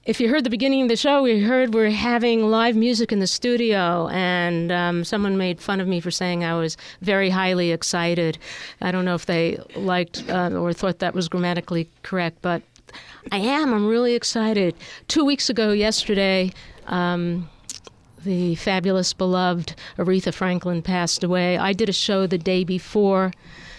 If you heard the beginning of the show, we're having live music in the studio, and someone made fun of me for saying I was very highly excited. I don't know if they liked or thought that was grammatically correct, but I am. I'm really excited. 2 weeks ago yesterday, the fabulous, beloved Aretha Franklin passed away. I did a show the day before.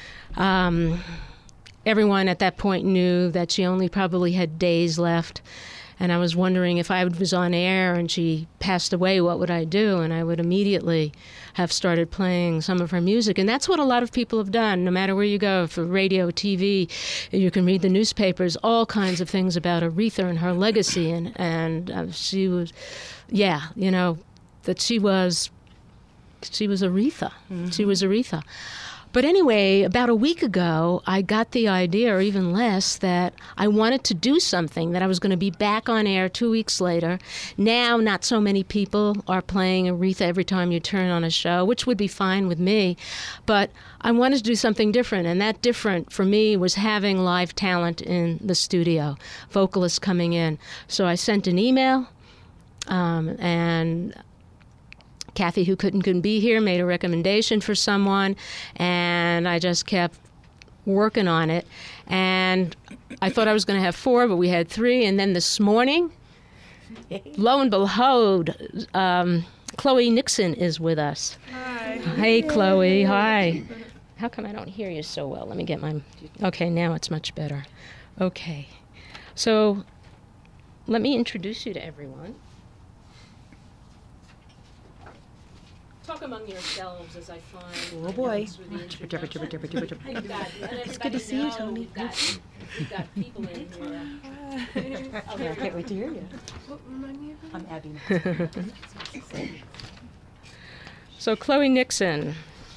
Everyone at that point knew that she only probably had days left. And I was wondering if I was on air and she passed away, what would I do? And I would immediately have started playing some of her music. And that's what a lot of people have done, no matter where you go, for radio, TV. You can read the newspapers, all kinds of things about Aretha and her legacy. And she was, that she was Aretha. Mm-hmm. She was Aretha. But anyway, about a week ago, I got the idea, or even less, that I wanted to do something, that I was going to be back on air 2 weeks later. Now, not so many people are playing Aretha every time you turn on a show, which would be fine with me. But I wanted to do something different, and that different for me was having live talent in the studio, vocalists coming in. So I sent an email, and Kathy, who couldn't be here, made a recommendation for someone, and I just kept working on it. And I thought I was going to have 4, but we had 3. And then this morning, lo and behold, Chloe Nixon is with us. Hi. Hey, Chloe. Hi. How come I don't hear you so well? Let me get my... Okay, now it's much better. Okay. So let me introduce you to everyone. Talk among yourselves as I find... Oh, boy. It's good to see you, Tony. We've got people in here. I can't wait to hear you. I'm Abby. So, Chloe Nixon.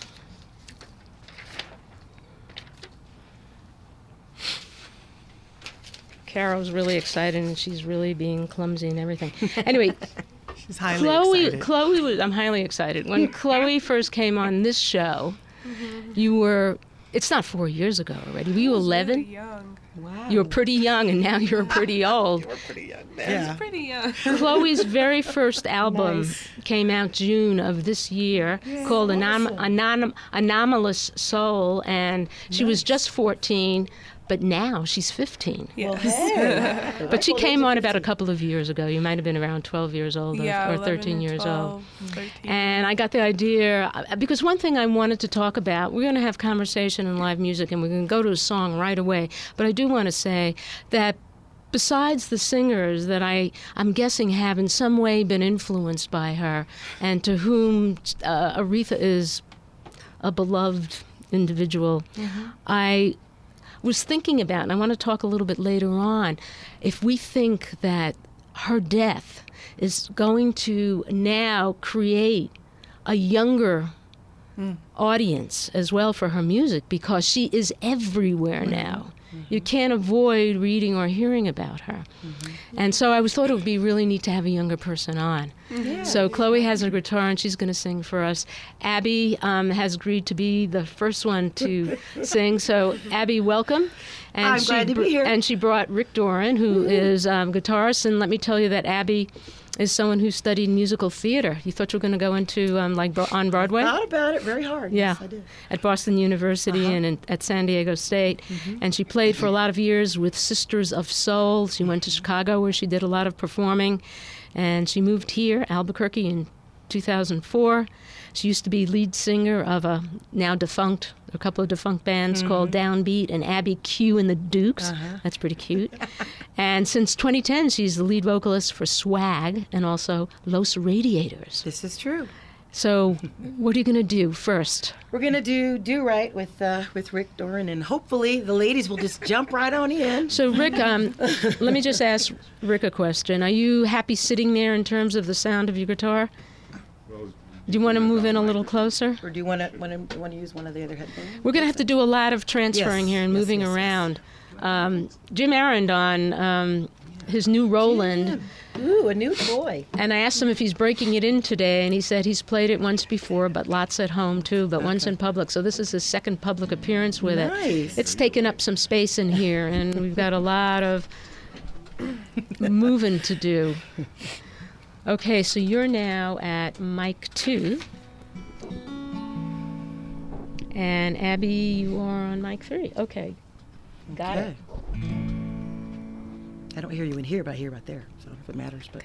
Carol's really excited, and she's really being clumsy and everything. Anyway... She's highly excited. I'm highly excited. When Chloe first came on this show, you were, it's not 4 years ago already. Were you 11? Really young. Wow. You were pretty young, and now you're pretty old. You were pretty young I then. was pretty young. Chloe's very first album came out June of this year, called Anomalous Soul, and she was just 14. But now she's 15. Yes. But she came on about a couple of years ago. You might have been around 12 years old or 13 years 12, old. 13. And I got the idea, because one thing I wanted to talk about, we're going to have conversation and live music, and we're going to go to a song right away. But I do want to say that besides the singers that I'm guessing have in some way been influenced by her, and to whom Aretha is a beloved individual, I was thinking about, and I want to talk a little bit later on, if we think that her death is going to now create a younger audience as well for her music, because she is everywhere now. You can't avoid reading or hearing about her. And so I thought it would be really neat to have a younger person on. So Chloe has a guitar, and she's going to sing for us. Abby has agreed to be the first one to sing. So Abby, welcome. And I'm glad to be here. And she brought Rick Doran, who is guitarist. And let me tell you that Abby is someone who studied musical theater. You thought you were going to go into on Broadway? Thought about it very hard. Yeah, Yes, I did. at Boston University and at San Diego State. And she played for a lot of years with Sisters of Soul. She went to Chicago, where she did a lot of performing. And she moved here, Albuquerque, in 2004. She used to be lead singer of a couple of defunct bands called Downbeat and Abby Q and the Dukes. That's pretty cute. And since 2010, she's the lead vocalist for Swag and also Los Radiators. This is true. So what are you going to do first? We're going to do right with Rick Doran, and hopefully the ladies will just jump right on in. So Rick, let me just ask Rick a question. Are you happy sitting there in terms of the sound of your guitar? Do you want to move in a little closer? Or do you want to use one of the other headphones? We're going to have to do a lot of transferring here and moving around. Jim Arend on his new Roland. Ooh, a new toy. And I asked him if he's breaking it in today, and he said he's played it once before, but lots at home too, but once in public. So this is his second public appearance with it. Nice. It's taken up some space in here, and we've got a lot of moving to do. Okay, so you're now at mic 2. And Abby, you are on mic 3. Okay. Got it. I don't hear you in here, but I hear right there. So I don't know if it matters, but.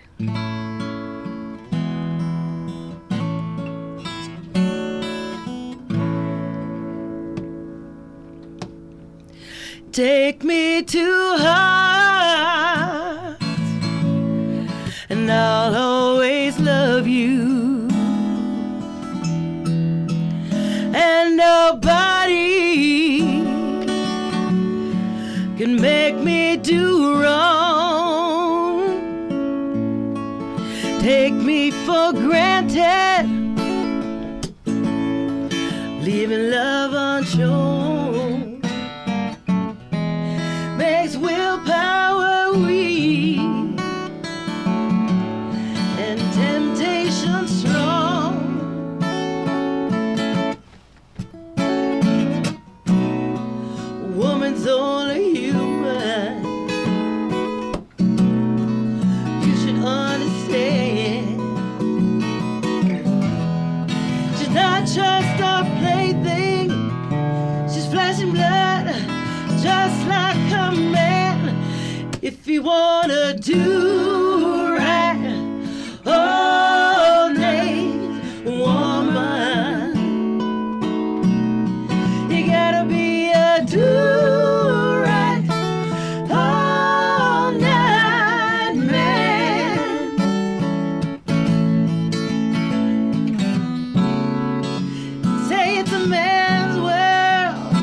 Take me to heart, and I'll always love you. And nobody can make me do wrong. Take me for granted, leaving love unshown. Makes willpower weak and temptation strong. Woman's only human. You should understand. She's not just a plaything. She's flesh and blood, just like a man. If you wanna do right, all days, woman, you gotta be a do-right, all-night man. Say it's a man's world,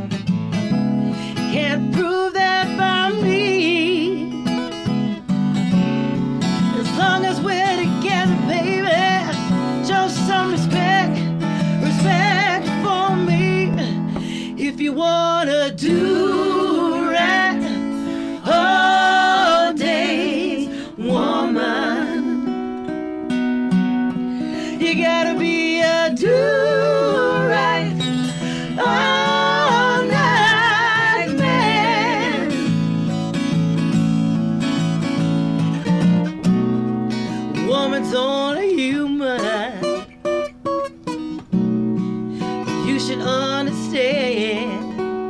can't prove that by me. As long as we're together, baby, show some respect for me. If you wanna do right, all days, woman, you gotta be a do-right, all-night man. Woman's only human. You should understand.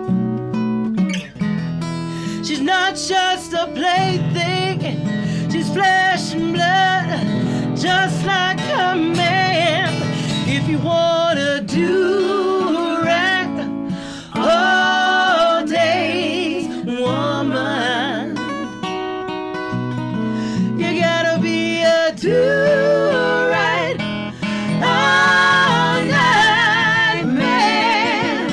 She's not just a plaything. She's flesh and blood, just like a man. If you wanna do right, all days, woman, you gotta be a do-right, all-night man.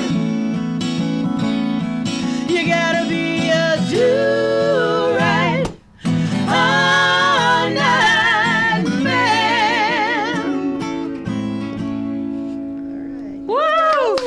You gotta be a do-right, all-night man. Woo!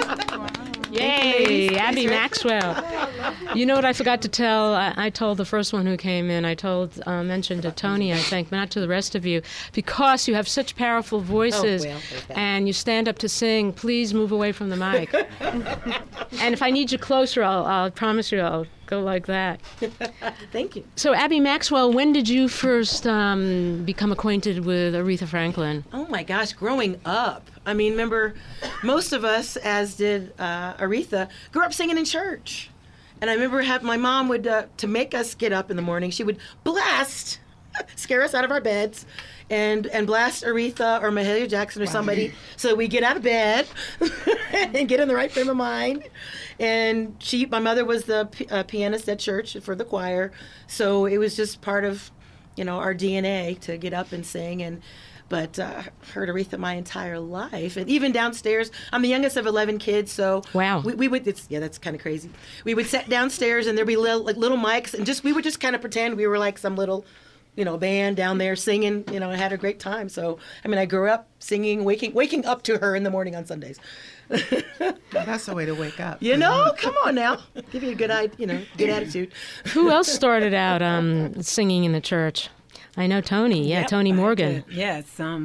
Yay, Abby Maxwell. You know what I forgot to tell? I told the first one who came in, mentioned to Tony, I think, but not to the rest of you, because you have such powerful voices and you stand up to sing, please move away from the mic. And if I need you closer, I'll promise you I'll go like that. Thank you. So, Abby Maxwell, when did you first become acquainted with Aretha Franklin? Oh my gosh, growing up. I mean, remember, most of us, as did Aretha, grew up singing in church. And I remember my mom would, to make us get up in the morning, she would blast, scare us out of our beds, and blast Aretha or Mahalia Jackson or somebody so we get out of bed and get in the right frame of mind. And my mother was the pianist at church for the choir, so it was just part of, our DNA to get up and sing. But heard Aretha my entire life, and even downstairs. I'm the youngest of 11 kids, so wow. We would. That's kind of crazy. We would sit downstairs, and there'd be little mics, and we would just kind of pretend we were like some little, band down there singing, and had a great time. So I mean, I grew up singing, waking up to her in the morning on Sundays. That's the way to wake up. Come on now, give you a good good attitude. Who else started out singing in the church? I know Tony. Yeah, Yep, Tony Morgan. Yes.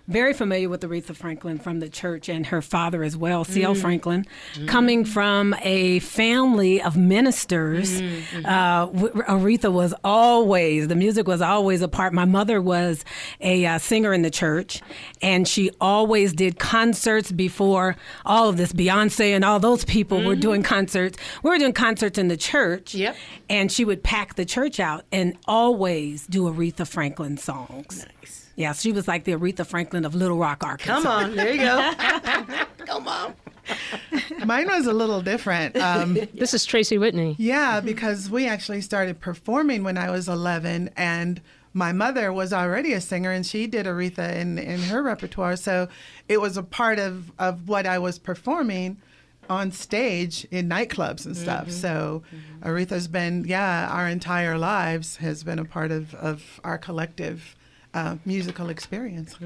very familiar with Aretha Franklin from the church and her father as well, C.L. Franklin, coming from a family of ministers. Aretha was always, the music was always a part. My mother was a singer in the church, and she always did concerts before all of this. Beyonce and all those people were doing concerts. We were doing concerts in the church, and she would pack the church out and always do Aretha Franklin songs. Nice. Yeah, she was like the Aretha Franklin of Little Rock, Arkansas. Come on, there you go. Go, Mom. Mine was a little different. This is Tracy Whitney. Yeah, because we actually started performing when I was 11, and my mother was already a singer, and she did Aretha in her repertoire. So it was a part of what I was performing on stage in nightclubs and stuff. So Aretha's been, our entire lives has been a part of our collective musical experience.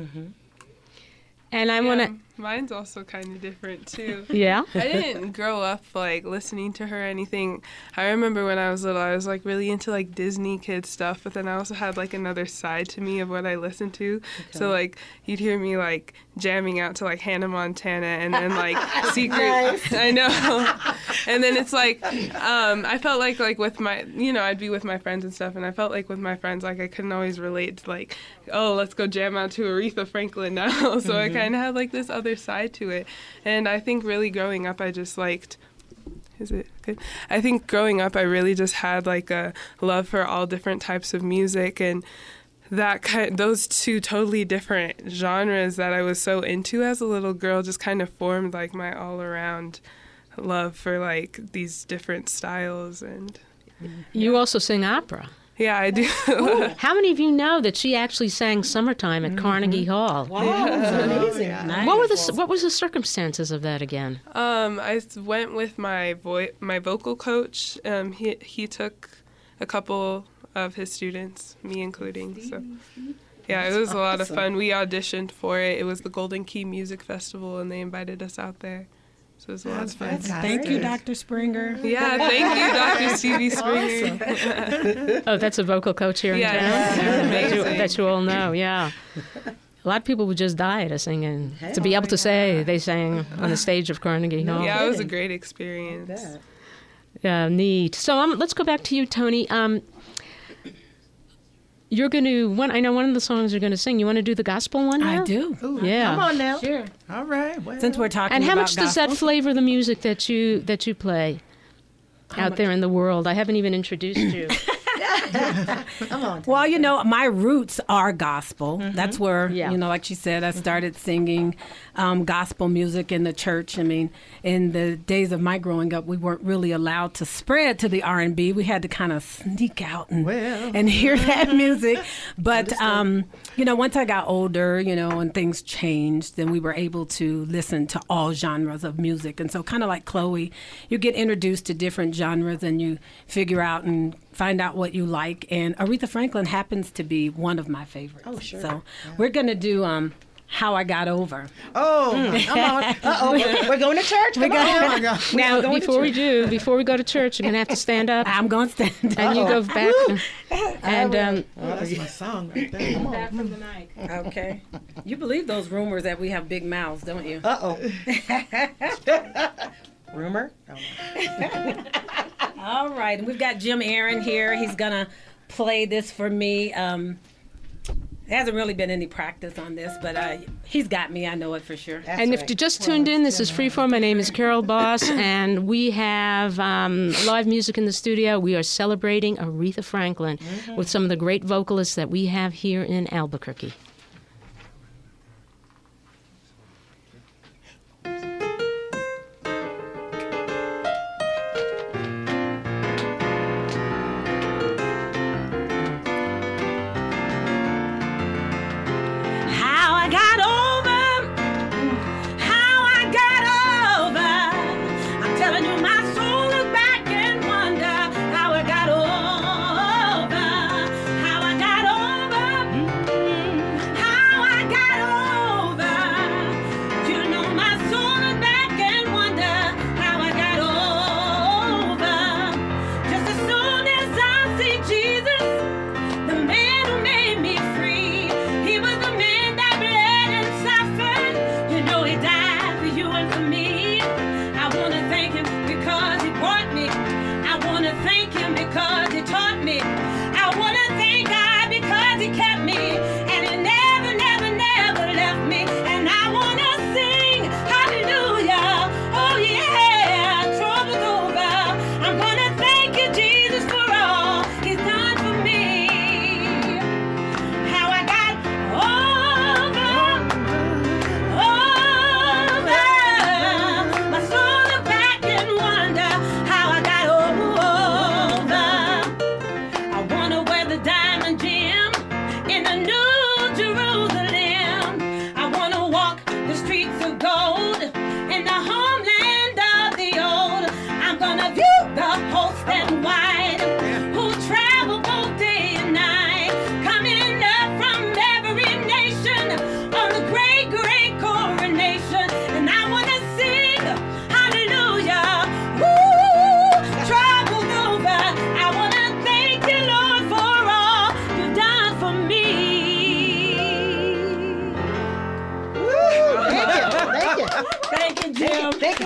And I want to... Mine's also kind of different, too. Yeah? I didn't grow up, like, listening to her or anything. I remember when I was little, I was, like, really into, like, Disney kid stuff, but then I also had, like, another side to me of what I listened to. Okay. So, like, you'd hear me, like, jamming out to, like, Hannah Montana and then, like, Secret. Nice. I know. And then it's, like, I felt like with my, I'd be with my friends and stuff, and I felt like with my friends, like, I couldn't always relate to, like, oh, let's go jam out to Aretha Franklin now. So I kind of had, like, this other side to it. And I think really growing up I just liked, is it good? I think growing up I really just had like a love for all different types of music, and those two totally different genres that I was so into as a little girl just kind of formed like my all around love for like these different styles. And you also sing opera. Yeah, I do. How many of you know that she actually sang Summertime at Carnegie Hall? Wow, that's amazing. Nice. What was the circumstances of that again? I went with my vocal coach. He took a couple of his students, me including. So yeah, it was a lot of fun. We auditioned for it. It was the Golden Key Music Festival, and they invited us out there. So it was a lot of fun. Thank you, Dr. Springer. Yeah, thank you, Dr. Stevie Springer. Oh, that's a vocal coach here in town? That you all know, yeah. A lot of people would just die at singing. To be able to say they sang on the stage of Carnegie Hall. Yeah, it was a great experience. Yeah, neat. So let's go back to you, Tony. You're going to, I know one of the songs you're going to sing. You want to do the gospel one now? I do. Ooh, yeah. Come on now. Sure. All right. Well. Since we're talking and how about much does that flavor the music that you play out there in the world? I haven't even introduced you. Come on. Well, my roots are gospel. That's where, like she said, I started singing gospel music in the church. I mean, in the days of my growing up, we weren't really allowed to spread to the R&B. We had to kind of sneak out and hear that music. But, once I got older, and things changed, then we were able to listen to all genres of music. And so kind of like Chloe, you get introduced to different genres and you figure out and find out what you like. And Aretha Franklin happens to be one of my favorites. Oh, sure. So we're going to do How I Got Over. Oh, come on. Uh-oh. We're going to church. Come on. Now, before we go to church, you're going to have to stand up. I'm going to stand up. And you go back. And that's my song right there. Come on. back from the mic. Okay. You believe those rumors that we have big mouths, don't you? Uh-oh. Rumor? All right. And we've got Jim Aaron here. He's going to play this for me. There hasn't really been any practice on this, but he's got me. I know it for sure. That's and if right. you just tuned in, this is Freeform. My name is Carol Boss, and we have live music in the studio. We are celebrating Aretha Franklin with some of the great vocalists that we have here in Albuquerque.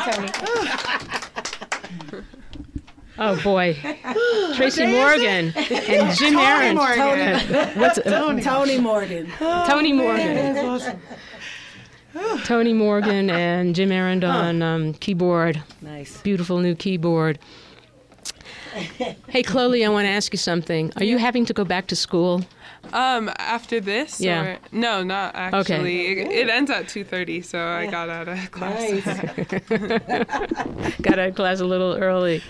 Tony. Oh boy, Tracy Morgan and Jim Aaron. Tony Morgan. Tony Morgan. Tony Morgan and Jim Aaron on keyboard. Nice. Beautiful new keyboard. Hey, Chloe, I want to ask you something. Are you having to go back to school? After this? Yeah. Or, no, not actually. Okay. It ends at 2:30, so I got out of class. Nice. Got out of class a little early.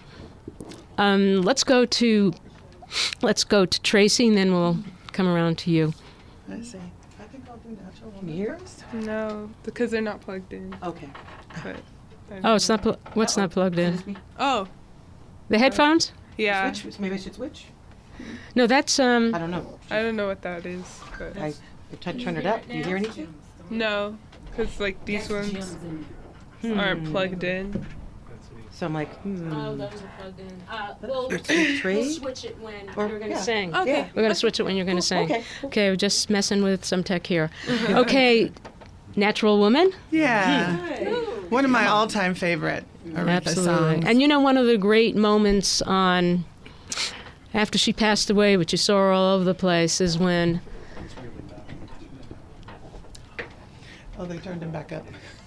Let's go to Tracy, and then we'll come around to you. Let's see. I think I'll do natural Can you hear? No, because they're not plugged in. Okay. But Oh, it's not. What's not plugged in? Oh, The headphones? yeah. Switch. Maybe I should switch. No, that's I don't know. I don't know what that is, but I turn it up. Do you hear anything? no, because like these ones aren't plugged in. So I'm like, Oh, those are plugged in. We'll Trade? switch it when Or- you're going to yeah. sing. Okay. Yeah. We're going to switch it when you're going to sing. Okay. Okay, we're just messing with some tech here. Okay, Natural Woman? Yeah. One of my all-time favorite Aretha Absolutely. songs. And you know, one of the great moments after she passed away, which you saw her all over the place, is when Oh, they turned him back up.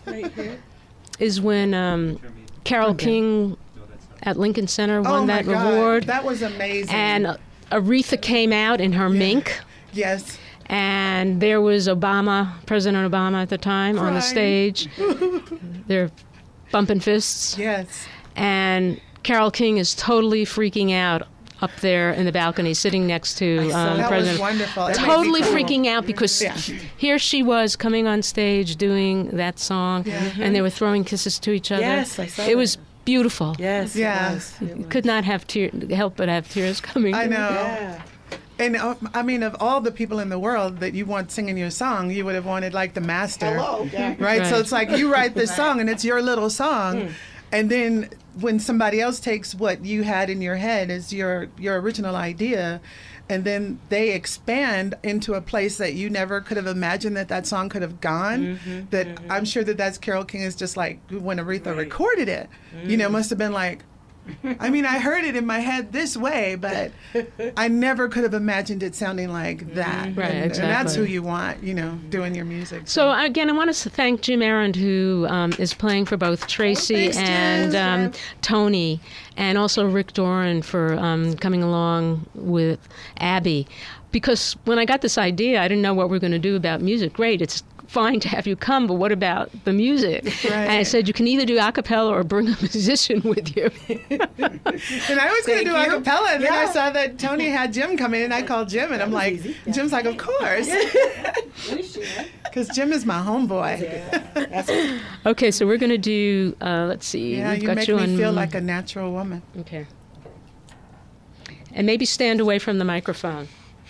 Carole King at Lincoln Center won Oh my that God, award. that was amazing. And Aretha came out in her mink. Yes. And there was President Obama at the time, on the Crying. stage. They're bumping fists. Yes. And Carole King is totally freaking out up there in the balcony, sitting next to That President. was wonderful. It made me Totally cool. freaking out because Yeah. here she was coming on stage doing that song, and they were throwing kisses to each other. Yes, I saw It that. was beautiful. Yes. Yeah. It was. It was. Could not help but have tears coming. I know. Yeah. And I mean, of all the people in the world that you want singing your song, you would have wanted like the master. Hello. Yeah. Right? So Right. it's like you write this song and it's your little song. And then when somebody else takes what you had in your head as your original idea, and then they expand into a place that you never could have imagined that song could have gone, I'm sure that's Carole King is just like when Aretha recorded it, you know, must have been like, I mean, I heard it in my head this way, but I never could have imagined it sounding like that. Right, And that's exactly. who you want, you know, doing your music. So again, I want to thank Jim Aaron, who is playing for both Tracy thanks, and Jim. Tony, and also Rick Doran for coming along with Abby. Because when I got this idea, I didn't know what we were going to do about music. Great, it's fine to have you come, but what about the music? Right. And I said, you can either do a cappella or bring a musician with you. And I was going to do a cappella, and then I saw that Tony had Jim come in, and I called Jim, and I'm like, Jim's like, of course. Because Jim is my homeboy. Okay, so we're going to do, let's see. Yeah, we've you got make you me on, feel like a natural woman. Okay. And maybe stand away from the microphone.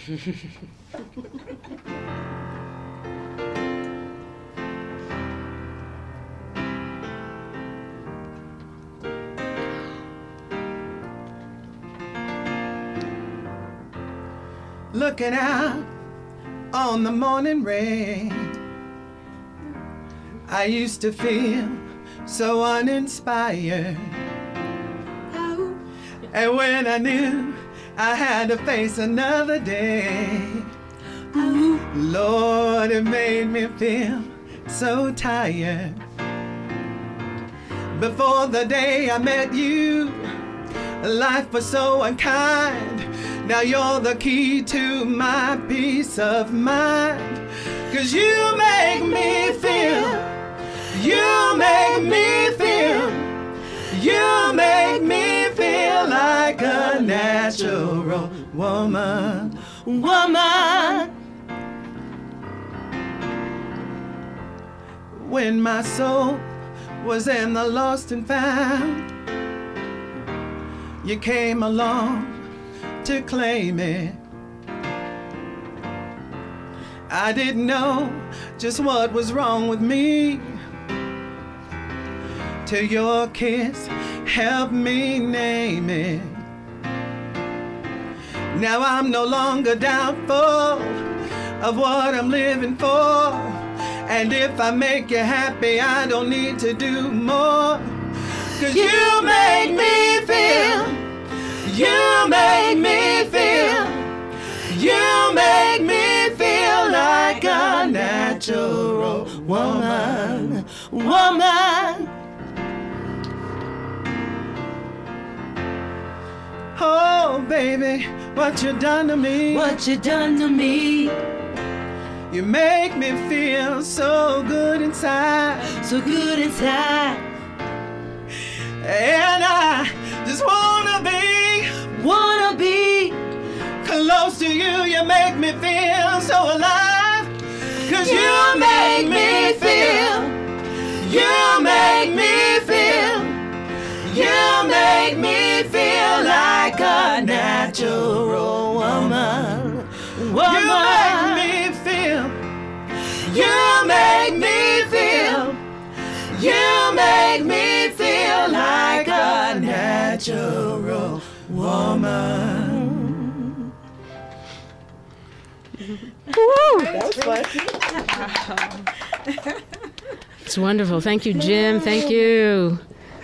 Looking out on the morning rain, I used to feel so uninspired. And when I knew I had to face another day, Lord, it made me feel so tired. Before the day I met you, life was so unkind. Now you're the key to my peace of mind. 'Cause you make me feel, you make me feel, you make me feel like a natural woman, woman. When my soul was in the lost and found, you came along to claim it. I didn't know just what was wrong with me, till your kiss helped me name it. Now I'm no longer doubtful of what I'm living for, And if I make you happy, I don't need to do more. 'Cause you make me feel, you make me feel, you make me feel like a natural woman, woman. Oh, baby, what you done to me? What you done to me? You make me feel so good inside, So good inside. and I just wanna be close to you. You make me feel so alive, 'cause you make me feel, you make me feel, you make me feel like a natural woman, woman. You make me feel, you make me feel, you make me feel like a natural woman. Woo! That was fun. It's wonderful. Thank you, Jim. Thank you.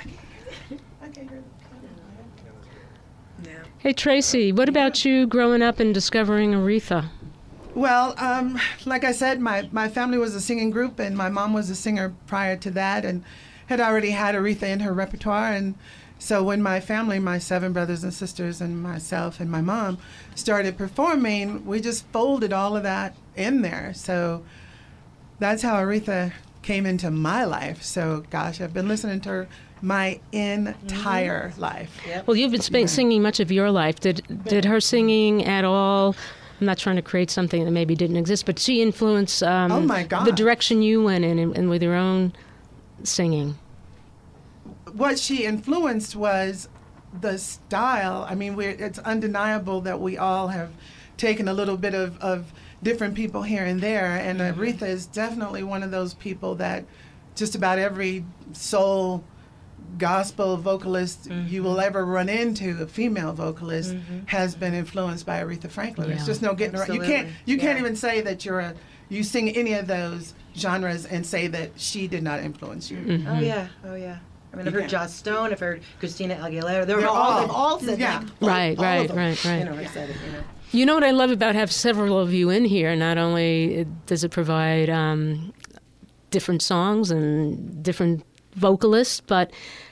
Hey, Tracy, what about you growing up and discovering Aretha? Well, like I said, my family was a singing group, and my mom was a singer prior to that, and had already had Aretha in her repertoire. And so when my family, my 7 brothers and sisters and myself and my mom started performing, we just folded all of that in there. So that's how Aretha came into my life. So, gosh, I've been listening to her my entire life. Yep. Well, you've been singing much of your life. Did her singing at all? I'm not trying to create something that maybe didn't exist, but she influenced Oh my God. the direction you went in and with your own singing. What she influenced was the style. I mean, it's undeniable that we all have taken a little bit of different people here and there, and Aretha is definitely one of those people that just about every soul gospel vocalist you will ever run into, a female vocalist, has been influenced by Aretha Franklin. Yeah. There's just no getting around. You can't even say that you sing any of those genres and say that she did not influence you. Mm-hmm. Oh yeah. I mean, I've heard Yeah. Joss Stone, I've heard Christina Aguilera. They've They're all said yeah. that. Right. You know, I said it, you know. You know what I love about having several of you in here? Not only does it provide different songs and different vocalists, but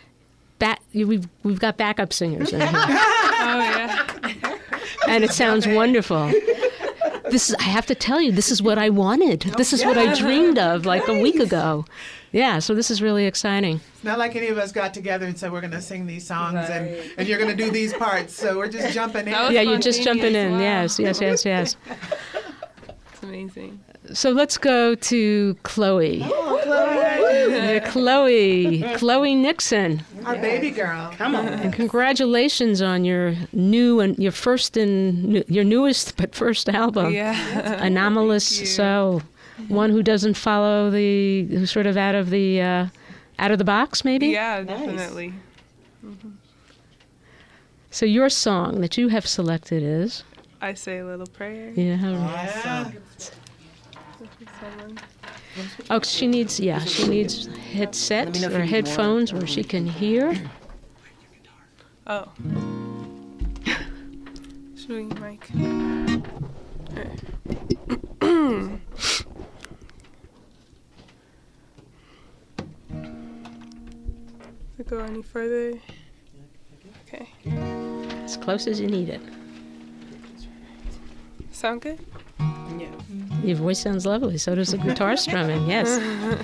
we've got backup singers in here. Oh yeah. And it sounds wonderful. I have to tell you, this is what I wanted. This is what I dreamed of like a week ago. Yeah, so this is really exciting. It's not like any of us got together and said we're going to sing these songs and you're going to do these parts. So we're just jumping in. That was Yeah, you're just jumping in. Wow. Yes. It's amazing. So let's go to Chloe. Oh, Chloe. Chloe Nixon. Our baby girl. Come on. And congratulations on your your newest but first album, Yeah. Anomalous Thank you. Soul. One who doesn't follow who's sort of out of the box, maybe? Yeah, definitely. So your song that you have selected is? I Say a Little Prayer. Yeah. Someone. Oh, she needs headsets Let me know if or you need headphones where she can hear. Oh. Showing mic. Does it go any further? Okay. As close as you need it. Sound good? Your voice sounds lovely. So does the guitar strumming. Yes.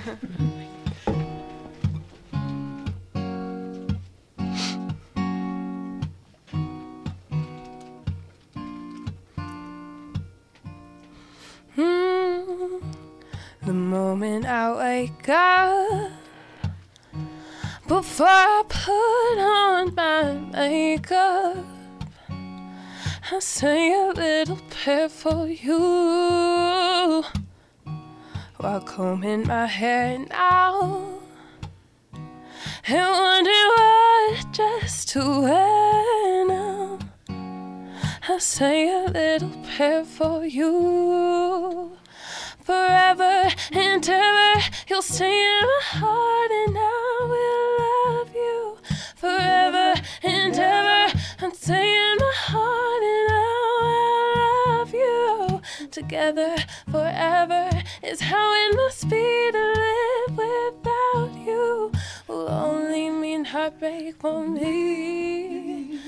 The moment I wake up, before I put on my makeup, I say a little prayer for you. While combing my hair now, and wondering what dress to wear now, I say a little prayer for you. Forever and ever you'll stay in my heart, and I will love you forever and ever. I'm staying in my heart, and I will love you. Together forever is how it must be to live without you. Will only mean heartbreak for me.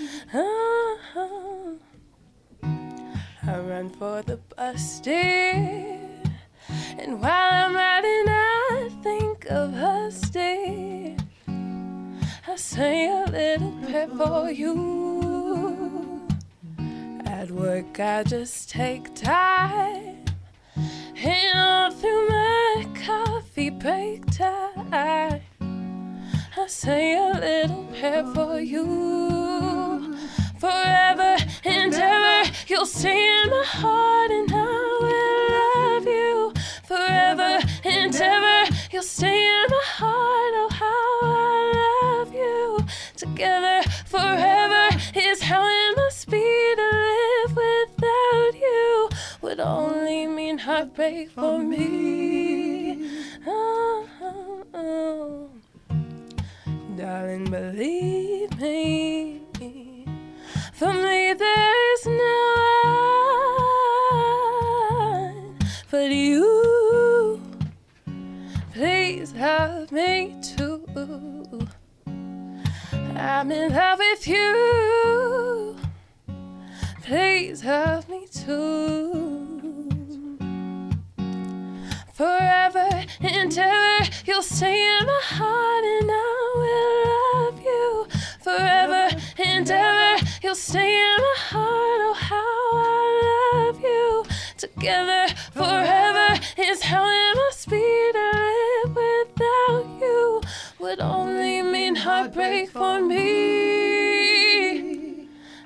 I run for the bus, dear, and while I'm riding I think of us, dear. I say a little prayer for you. At work I just take time, and all through my coffee break time I say a little prayer for you. Forever and ever you'll stay in my heart, and I will love you. Forever and ever you'll stay in my heart, oh how I love you. Together forever is how it must be to live without you. Would only mean heartbreak for me. Oh. Darling, believe me, for me there's no one but you. Please love me too. I'm in love with you. Please love me too. Forever and ever you'll stay in my heart, and I will love you. Forever and ever you'll stay in my heart, oh how I love you. Together forever is how it must be to live without you. Would only mean heartbreak for me.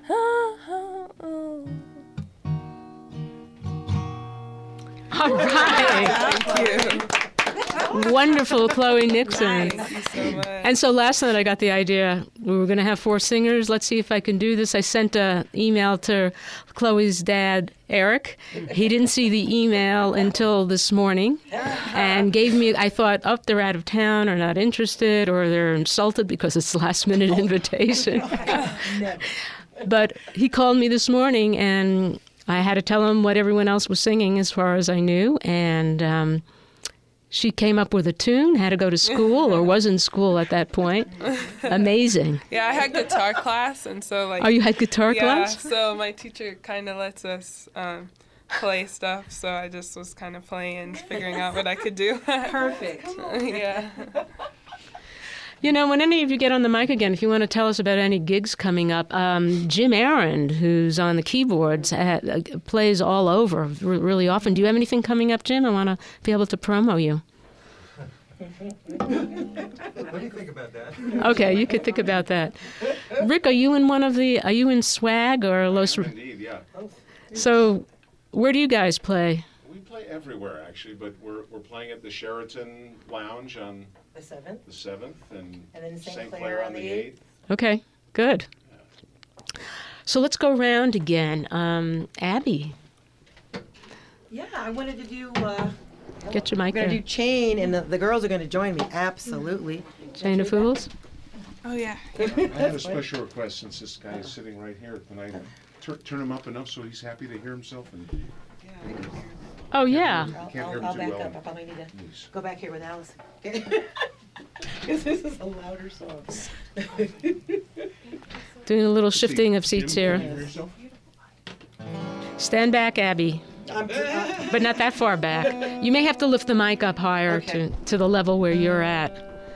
All right. Thank you. Wonderful, Chloe Nixon. Thank you so much. And so last night I got the idea we were going to have 4 singers. Let's see if I can do this. I sent an email to Chloe's dad, Eric. He didn't see the email until this morning and gave me, I thought, oh, they're out of town or not interested or they're insulted because it's last-minute invitation. But he called me this morning and I had to tell him what everyone else was singing as far as I knew. And she came up with a tune, had to go to school or was in school at that point. Amazing. Yeah, I had guitar class, and so like. Oh, you had guitar class? Yeah, so my teacher kind of lets us play stuff, so I just was kind of playing and figuring out what I could do. Perfect. Yeah. You know, when any of you get on the mic again, if you want to tell us about any gigs coming up, Jim Aaron, who's on the keyboards, plays all over really often. Do you have anything coming up, Jim? I want to be able to promo you. What do you think about that? Okay, you could think about that. Rick, are you in Swag or Los? Indeed, yeah. So, where do you guys play? We play everywhere, actually, but we're playing at the Sheraton Lounge on The 7th. the 7th and then St. Clair on the 8th. Okay, good. So let's go around again. Abby, Yeah, I wanted to do. get your mic We're gonna there. do Chain, and the girls are gonna join me. Absolutely. Chain of Fools? Oh yeah. I have a special request since this guy is sitting right here. Can I turn him up enough so he's happy to hear himself? And Oh, yeah. can't hear him I'll too back well. up. I probably need to Please. go back here with Allison. Because this is a louder song. Doing a little shifting of seats Jim, can you here. hear yourself? Stand back, Abby, but not that far back. You may have to lift the mic up higher Okay. to the level where you're at.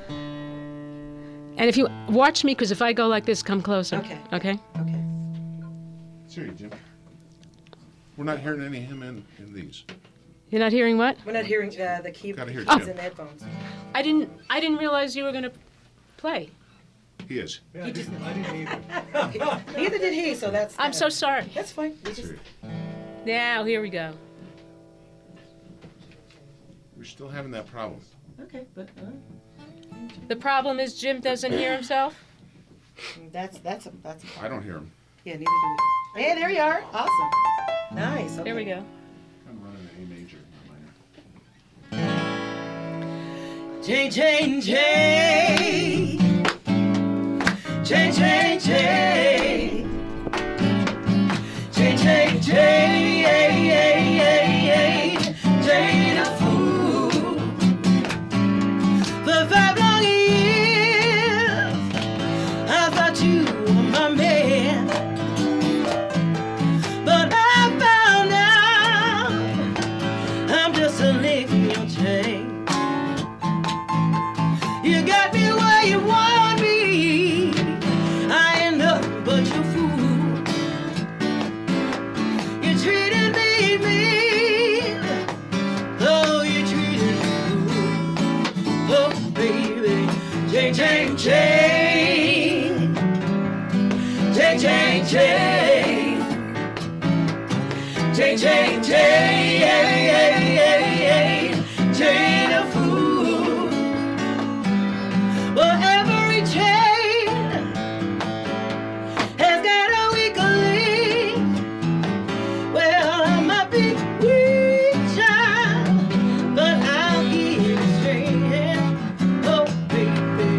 And if you watch me, because if I go like this, come closer. Okay. Okay? Okay. Seriously, Jim. We're not hearing any of him in these. You're not hearing what? We're not hearing the key Gotta hear keys Jim. in the headphones. I didn't realize you were going to play. He is. Yeah, I didn't either. Neither did he, so that's. I'm so sorry. That's fine. We just, Seriously. Now, here we go. We're still having that problem. okay, but The problem is Jim doesn't hear himself? that's I don't hear him. yeah. Neither do we. Hey, there you are. Awesome. Nice. Okay. There we go. I'm running an A major. Not minor. Change, change, change. Change, change, change. Change, change, change. Change a fool. For 5 long years, I thought you were my man. But I found out I'm just a link in your chain. You got me where you want me. I ain't nothing but your fool. You treated me mean. Oh, you treated me cool. Oh, baby. Change, change, change. Change, change, change. Change, change, change. Change a fool. But every chain has got a weak link. Well, I might be weak, child, but I'll give you strength. Oh, baby.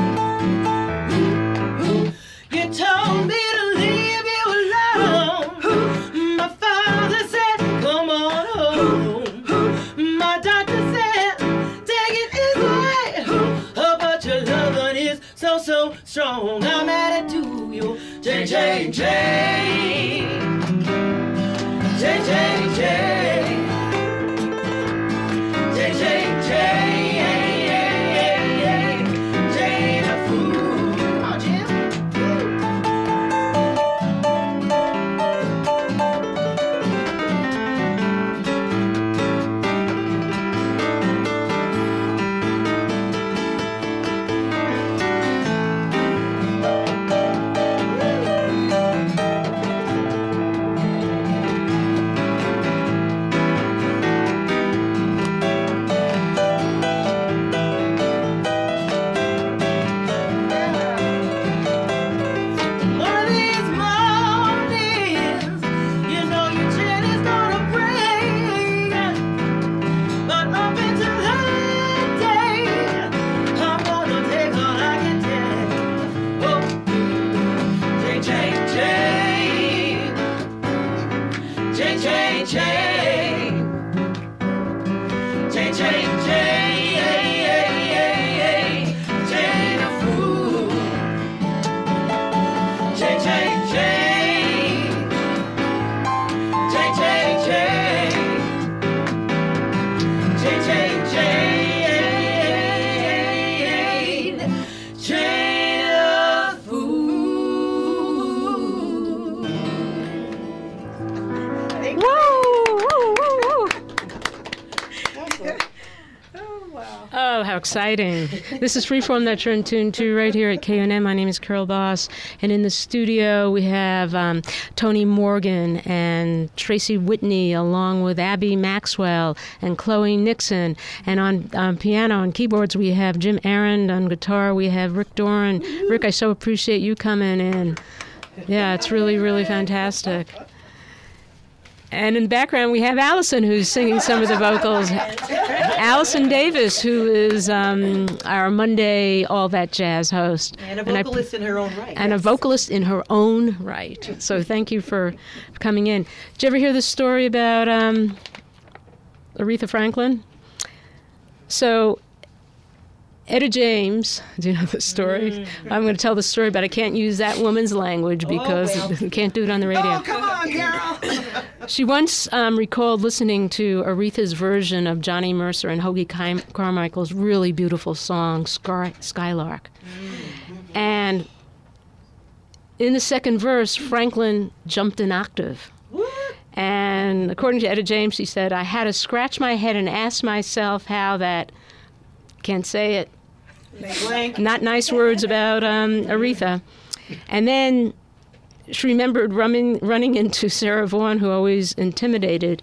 You told me to leave you alone. My father said, come on home. My doctor said, take it easy. Oh, but your loving is so, so strong. I'm added to you. Change, change, change. Change, change, change. Change, change, change. Change a fool. Come on, Jim. One of these mornings, you know your chin is gonna break. But up until that day, I'm gonna take all I can take. Oh, change, change, change. Change, change, change. Change, change, change. Change a fool. Change, change, change. Change, change, change. Change, change, change. Change a fool. Oh, how exciting. This is Freeform that you're in tune to right here at KUNM. My name is Carol Boss. And in the studio, we have Tony Morgan and Tracy Whitney, along with Abby Maxwell and Chloe Nixon. And on piano and keyboards, we have Jim Aaron. On guitar, we have Rick Doran. Rick, I so appreciate you coming in. Yeah, it's really, really fantastic. And in the background, we have Allison, who's singing some of the vocals. Allison Davis, who is our Monday All That Jazz host. And a vocalist in her own right. And a vocalist in her own right. So thank you for coming in. Did you ever hear the story about Aretha Franklin? So Etta James, do you know the story? I'm going to tell the story, but I can't use that woman's language because we can't do it on the radio. Oh, come on, Carol. She once recalled listening to Aretha's version of Johnny Mercer and Hoagy Carmichael's really beautiful song, Skylark. And in the second verse, Franklin jumped an octave. And according to Etta James, she said, I had to scratch my head and ask myself how that, can't say it, not nice words about Aretha. And then she remembered running into Sarah Vaughan, who always intimidated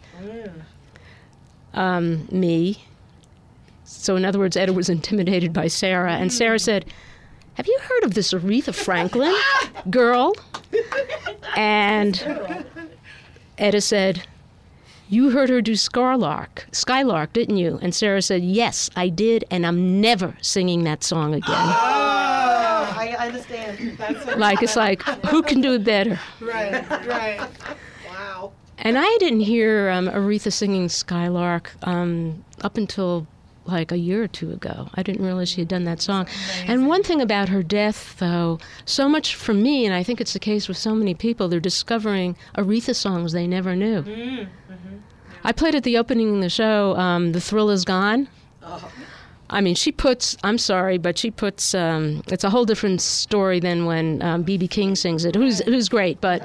me. So in other words, Etta was intimidated by Sarah. And Sarah said, have you heard of this Aretha Franklin girl? And Etta said, you heard her do Skylark, didn't you? And Sarah said, yes, I did, and I'm never singing that song again. Oh, I understand. It's like, who can do it better? Right. Wow. And I didn't hear Aretha singing Skylark up until like a year or two ago. I didn't realize she had done that song. And one thing about her death, though, so much for me, and I think it's the case with so many people, they're discovering Aretha songs they never knew. Mm-hmm. I played at the opening of the show, The Thrill Is Gone. Oh. I mean, she puts, it's a whole different story than when B.B. King sings it, who's great, but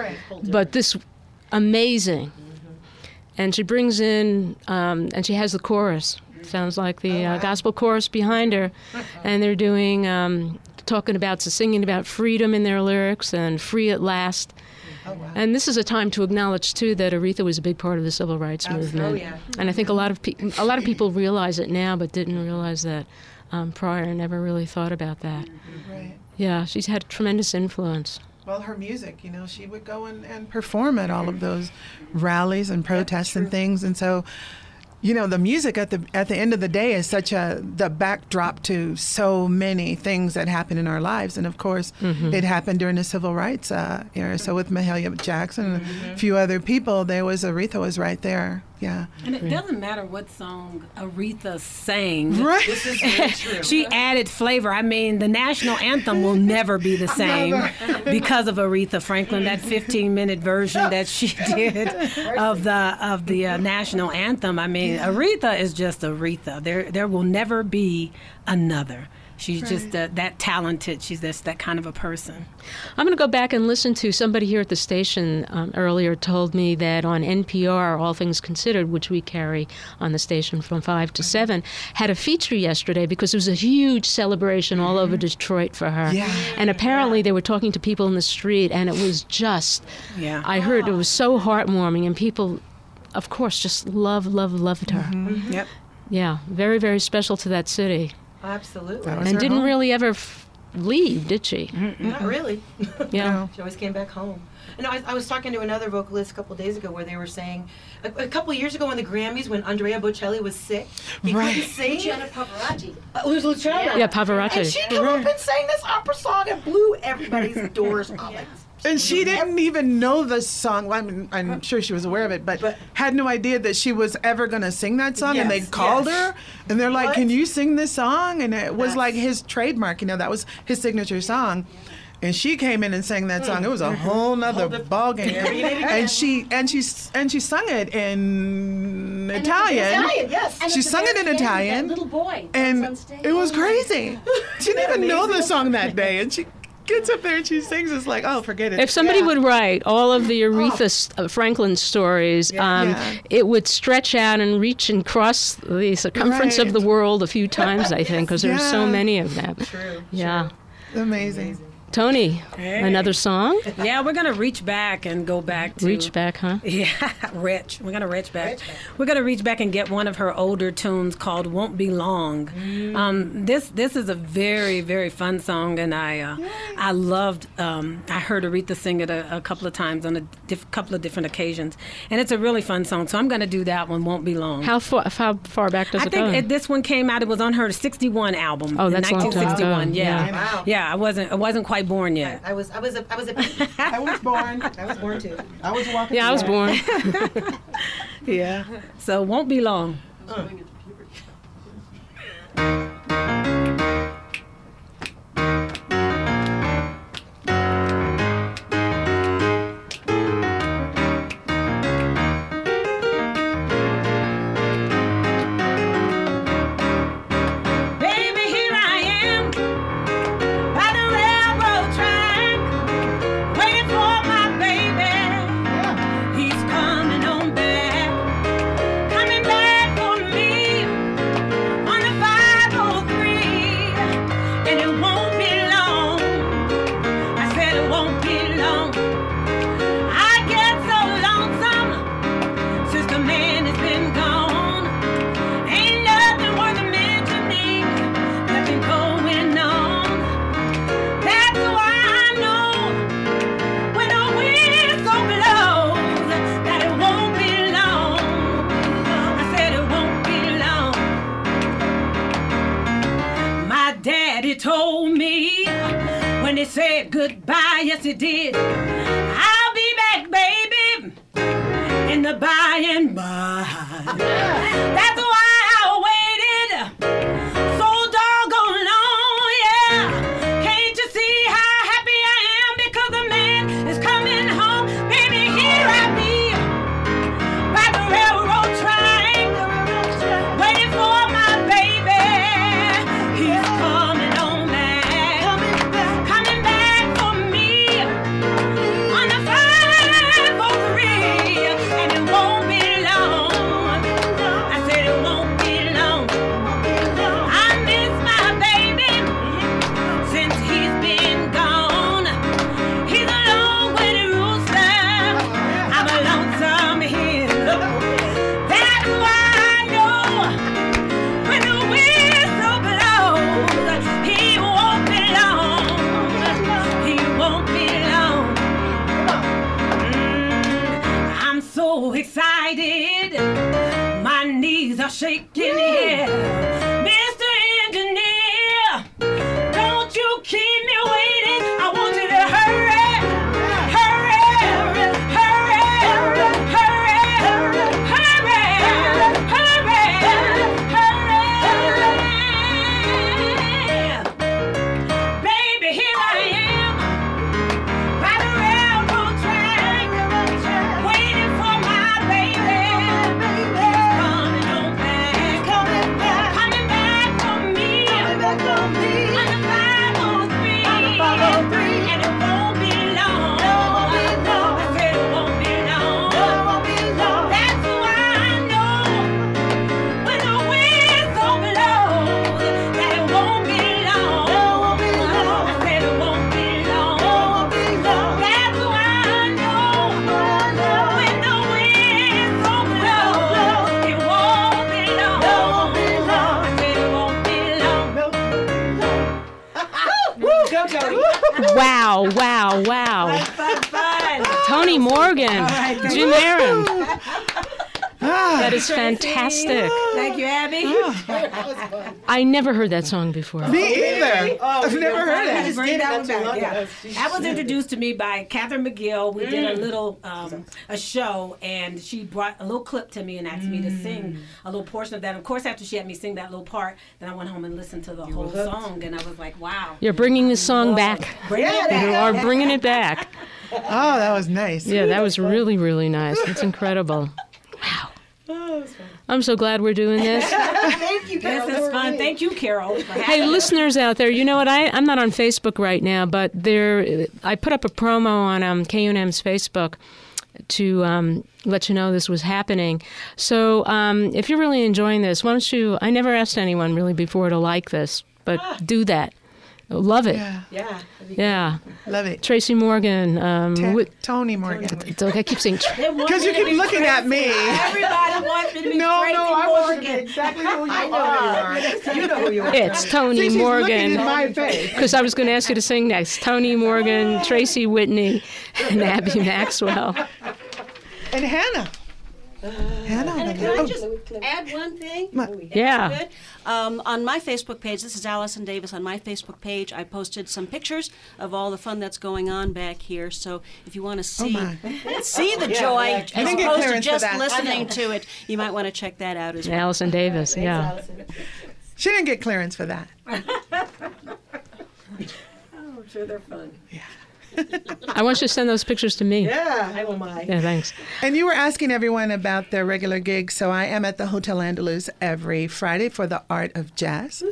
this amazing. Mm-hmm. And she brings in, and she has the chorus. Sounds like the gospel chorus behind her. And they're doing, singing about freedom in their lyrics and free at last. Oh, wow. And this is a time to acknowledge, too, that Aretha was a big part of the civil rights movement. Oh, yeah. And I think a lot of people realize it now, but didn't realize that prior, never really thought about that. Right. Yeah, she's had tremendous influence. Well, her music, she would go and perform at all of those rallies and protests and things. And so, the music at the end of the day is the backdrop to so many things that happen in our lives. And of course, it happened during the civil rights era. So with Mahalia Jackson and a few other people, Aretha was right there. Yeah. And it doesn't matter what song Aretha sang. Right. This is very true. She added flavor. I mean, the national anthem will never be the same because of Aretha Franklin, that 15-minute version that she did of the national anthem. I mean, Aretha is just Aretha. There will never be another. She's just that talented. She's just that kind of a person. I'm going to go back and listen to somebody here at the station earlier told me that on NPR, All Things Considered, which we carry on the station from 5 to 7, had a feature yesterday because there was a huge celebration all over Detroit for her. Yeah. And apparently they were talking to people in the street, and it was just, I heard it was so heartwarming, and people, of course, just loved her. Mm-hmm. Yep. Yeah, very, very special to that city. Absolutely. And didn't home. Really ever leave, did she? Not really. Yeah. She always came back home. And I was talking to another vocalist a couple days ago where they were saying, a couple years ago when the Grammys, when Andrea Bocelli was sick, he couldn't sing. Luciana Pavarotti. It was Luciana. Yeah, Pavarotti. And she came up and sang this opera song and blew everybody's doors off. And she didn't even know the song. Well, I mean, I'm sure she was aware of it, but had no idea that she was ever going to sing that song. And they called her, and they're like, "Can you sing this song?" And it was like his trademark. That was his signature song. And she came in and sang that song. It was a whole nother ballgame. And she sung it in Italian. Yes. And She sung it in Italian. That little boy. And it was crazy. She didn't even know the song that day, and she gets up there and she sings. It's like, oh, forget it. If somebody would write all of the Aretha Franklin stories, it would stretch out and reach and cross the circumference of the world a few times, I think, because there's so many of them. True. Yeah. Amazing. Tony, another song? Yeah, we're going to reach back and go back to... Reach back, huh? Yeah, We're going to reach back. We're going to reach back and get one of her older tunes called Won't Be Long. This is a very, very fun song, and I loved... I heard Aretha sing it a couple of times on a couple of different occasions, and it's a really fun song, so I'm going to do that one, Won't Be Long. How far back does it go? I think this one came out, it was on her 61 album. Oh, that's 1961, yeah. Wow. Yeah, I wasn't quite born yet. I was I was born. I was born too. I was walking. Yeah, I was born. Yeah. So won't be long. Coming back for me on the 501. said goodbye, yes he did. I'll be back, baby, in the by and by. That's why I waited so doggone long, yeah. Can't you see how happy I am because the man is coming home? Baby, here I be by the railroad track, waiting for my baby. He's coming on back, coming back for me on the 503, and it won't be long. I said it won't be long. I miss my baby since he's been gone. He's a long-winded rooster. I'm a lonesome hen. That's why I know when the whistle blows, he won't be long. He won't be long. I'm so excited. My knees are shaking, yeah. Mr. Engineer, don't you keep me waiting. I want you to hurry, hurry, hurry, hurry, hurry, hurry. Baby, here I am by the railroad track, waiting for my baby. He's coming on back, coming back for me on the 503, and it won't be long. I said it won't be long. That's why I know when the whistle blows that it won't be long. I said it won't be long. That's why I know when the whistle blows it won't be long. I said it won't be long. Go, Jody. Wow, wow, wow. Fun. Tony Morgan, right, thank Jim you. Aaron. Ah, That is fantastic. Thank you, Abby. I never heard that song before. me either. I've never heard I it. just bring that one not too back. long Yeah. ago. That was introduced to me by Catherine McGill. We did a little a show, and she brought a little clip to me and asked me to sing a little portion of that. Of course, after she had me sing that little part, then I went home and listened to the whole song, and I was like, wow. You're bringing this song back. Bring it back. You are bringing it back. Oh, that was nice. Yeah, that was really, really nice. It's incredible. Wow. I'm so glad we're doing this. Thank you, Carol. This is fun. Thank you, Carol. For Hey, having us. listeners out there, you know what? I'm not on Facebook right now, but I put up a promo on KUNM's Facebook to let you know this was happening. So if you're really enjoying this, why don't you, I never asked anyone really before to like this, but do that. Love it. Yeah, Yeah. Yeah. love it. Tracy Morgan. Tony Morgan. It's okay, I keep saying Because you keep looking at me. Everybody wants me to be No, Tracy I wasn't Morgan. exactly who you I know who you are. You know who you are. it's Tony See, she's looking Morgan. in my face. Because I was going to ask you to sing next. Tony Morgan, Tracy Whitney, and Abby Maxwell. And Hannah. Hannah. And can I just add one thing? Yeah. Good. On my Facebook page, this is Allison Davis. On my Facebook page, I posted some pictures of all the fun that's going on back here. So if you want to see see the joy as didn't get opposed to clearance for just that. listening to it, you might want to check that out as well. Allison Davis, yeah. She didn't get clearance for that. I'm sure they're fun. I want you to send those pictures to me. Yeah. I will mind. Yeah, thanks. And you were asking everyone about their regular gigs, so I am at the Hotel Andaluz every Friday for the Art of Jazz.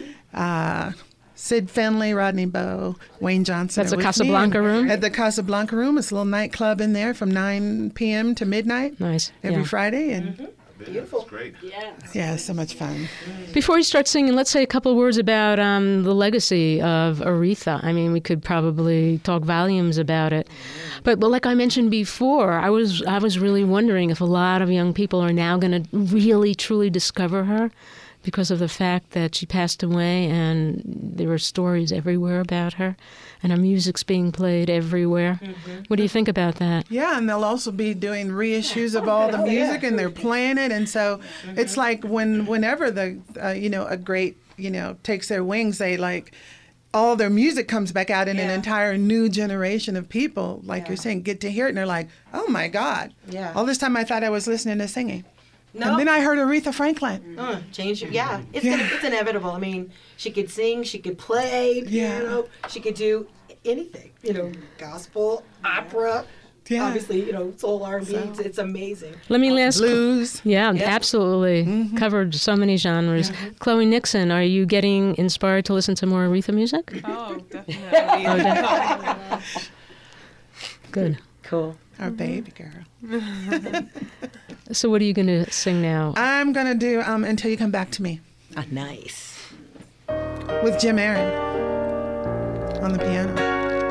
Sid Finley, Rodney Bowe, Wayne Johnson. That's are the with Casablanca me. room? At the Casablanca room. It's a little nightclub in there from 9 p.m. to midnight Nice. every Yeah. Friday. And Beautiful. That's great. yeah, it's so much fun. Before you start singing, let's say a couple of words about the legacy of Aretha. I mean, we could probably talk volumes about it. But like I mentioned before, I was really wondering if a lot of young people are now going to really, truly discover her because of the fact that she passed away and there were stories everywhere about her and her music's being played everywhere. What do you think about that? Yeah, and they'll also be doing reissues of all the music, and they're playing it, and so it's like whenever the a great takes their wings, they all their music comes back out and an entire new generation of people, like you're saying, get to hear it and they're like, oh my God. Yeah. All this time I thought I was listening to singing. No. And then I heard Aretha Franklin. Change your, it's inevitable. I mean, she could sing, she could play piano, she could do anything. You know, gospel, opera. Yeah. Obviously, you know, soul R&B. It's amazing. Let me ask. Blues. Yeah, absolutely. Covered so many genres. Yeah. Chloe Nixon, are you getting inspired to listen to more Aretha music? Oh, definitely. Good. Cool. Our baby girl. So what are you going to sing now? I'm going to do Until You Come Back to Me. Nice. With Jim Aaron on the piano.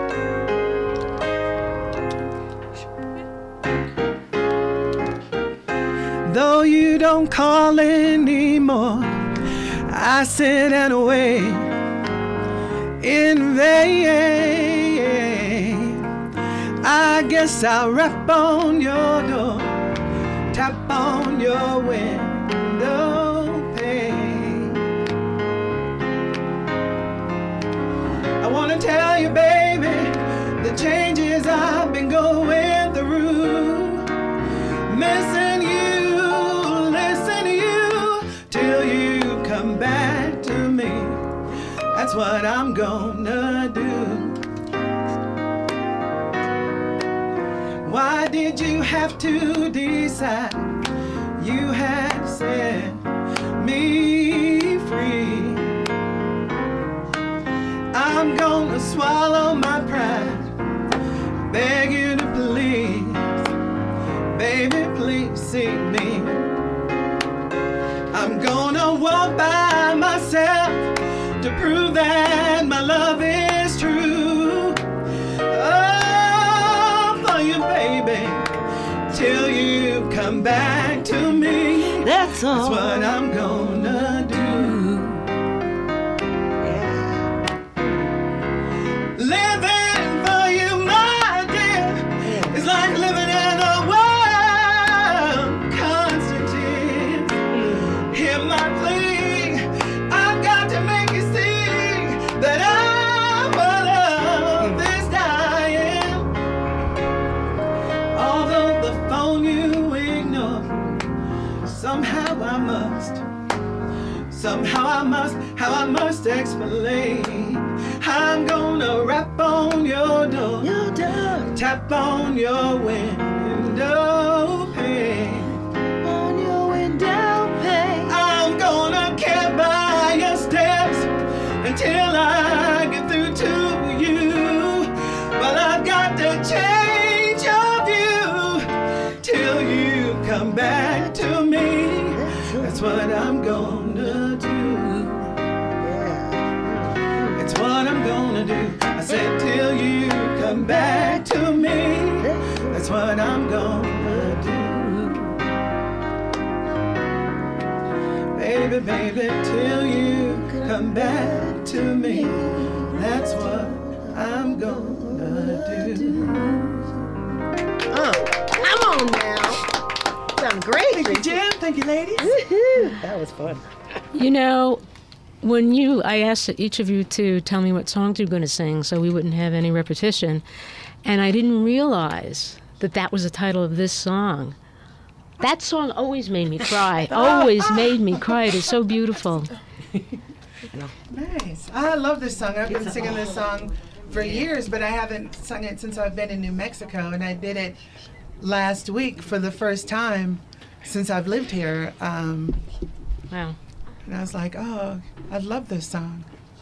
Though you don't call anymore, I sit and wait in vain. I guess I'll rap on your door, tap on your window pane. I wanna tell you, baby, the changes I've been going through. Missing you, listen to you, till you come back to me. That's what I'm gonna do. Why did you have to decide? You had set me free. I'm gonna swallow my pride, beg you to please. Baby, please see me. I'm gonna walk by myself to prove that my love is true. Oh, for you, baby, till you come back to me. That's all. That's what I'm gonna do. Yeah. Living for you, my dear, is like living in a how I must explain. I'm gonna rap on your door, tap on your window pane, on your window pane. I'm gonna camp by your steps until I get through to you. But I've got to change your view till you come back to me. That's what I'm gonna do. It's what I'm gonna do. I said till you come back to me. That's what I'm gonna do. Baby, baby, till you come back to me. That's what I'm gonna do. Come on now. Sound great. Thank you, Jim. Thank you, ladies. Woo-hoo. That was fun. You know, I asked each of you to tell me what songs you're going to sing so we wouldn't have any repetition, and I didn't realize that was the title of this song. That song always made me cry. Always made me cry. It is so beautiful. Nice. I love this song. I've been singing this song for years, but I haven't sung it since I've been in New Mexico, and I did it last week for the first time since I've lived here. Wow. And I was like, oh, I love this song.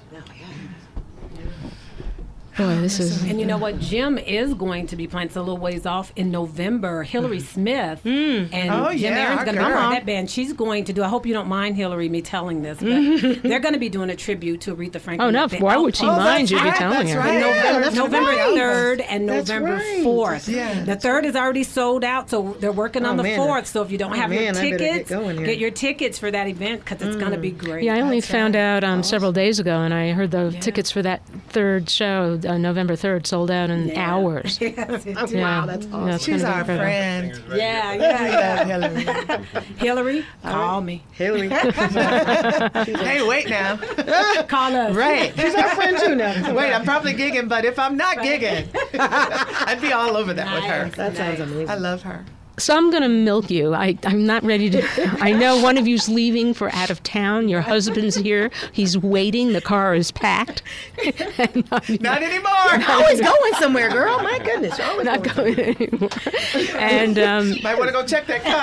Boy, this is... And you know what? Jim is going to be playing, it's a little ways off, in November. Hillary Smith and Jim Aaron's going to be part of that band. She's going to do, I hope you don't mind, Hillary, me telling this, but they're going to be doing a tribute to Aretha Franklin. Oh, no, why would she mind you be telling her? Right. November 3rd and November 4th. Yeah. The 3rd is already sold out, so they're working on the 4th. So if you don't have your tickets, get your tickets for that event because it's going to be great. Yeah, I only found out several days ago, and I heard the tickets for that third show, November 3rd, sold out in hours. Yes, it did. Wow, that's awesome. That's She's gonna be our incredible. friend. Yeah. Hillary. Hillary, call me. Hillary. Hey, wait now. Call us. Right. She's our friend too now. Wait, I'm probably gigging, but if I'm not gigging, I'd be all over that with her. That sounds amazing. I love her. So I'm going to milk you. I'm not ready to. I know one of you's leaving for out of town. Your husband's here. He's waiting. The car is packed. Not anymore. Always going somewhere, girl. My goodness. You're always Not going. going anymore. And Might want to go check that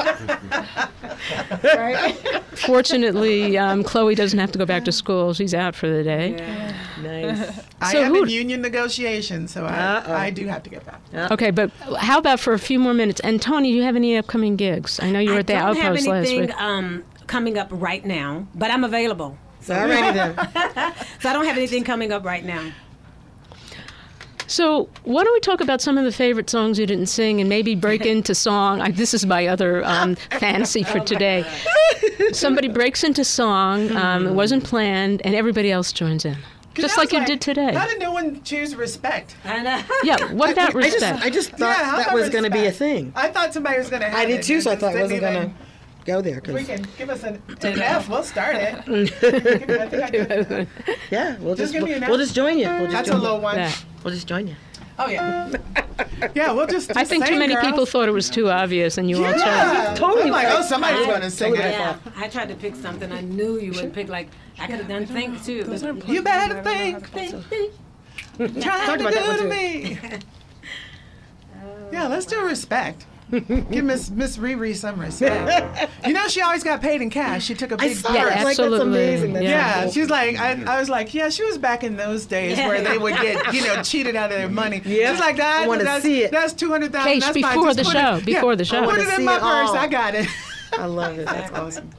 car. fortunately, Chloe doesn't have to go back to school. She's out for the day. Nice. I So am who- in union negotiations, so I do have to get back. Okay, but how about for a few more minutes? And Tony, do you have any upcoming gigs? I know you were at the I don't have Outpost last week. anything coming up right now, but I'm available. All righty then. So I don't have anything coming up right now. So why don't we talk about some of the favorite songs you didn't sing and maybe break into song. This is my other fantasy for today. Somebody breaks into song, it wasn't planned, and everybody else joins in. Just like you did today. How did no one choose respect? I know. Yeah, what about respect? I just thought how that about was going to be a respect? thing. I thought somebody was going to have I it. did too, so I It thought I just wasn't didn't going to go there. even- We 'Cause- can give us an F. We'll start it. I think I did. yeah, we'll Just just give me an we'll F. just join you. We'll just That's a join low you. one. Yeah. We'll just join you. Oh yeah. Yeah, we'll just. I think too sing, many girls. people thought it was too obvious, and you all chose. Yeah, Totally I'm like, right. oh, somebody's going to sing it. Yeah, I tried to pick something I knew you wouldn't pick. Like I could have done think too. But You better think. Try to about that do one to too. me. Yeah, let's do respect. Give Miss Riri some respect. You know, she always got paid in cash. She took a I big saw Yeah, her. purse. Like, that's absolutely. amazing. That's Yeah, cool. she's like, I was like, yeah, she was back in those days where they would get, cheated out of their money. Yeah. She's like, that. I wanna that's, see it. That's 200,000. Case, That's fine. before Just the put show, it, before the show. I Put wanna it in see my it purse. all. I got it. I love it. That's awesome.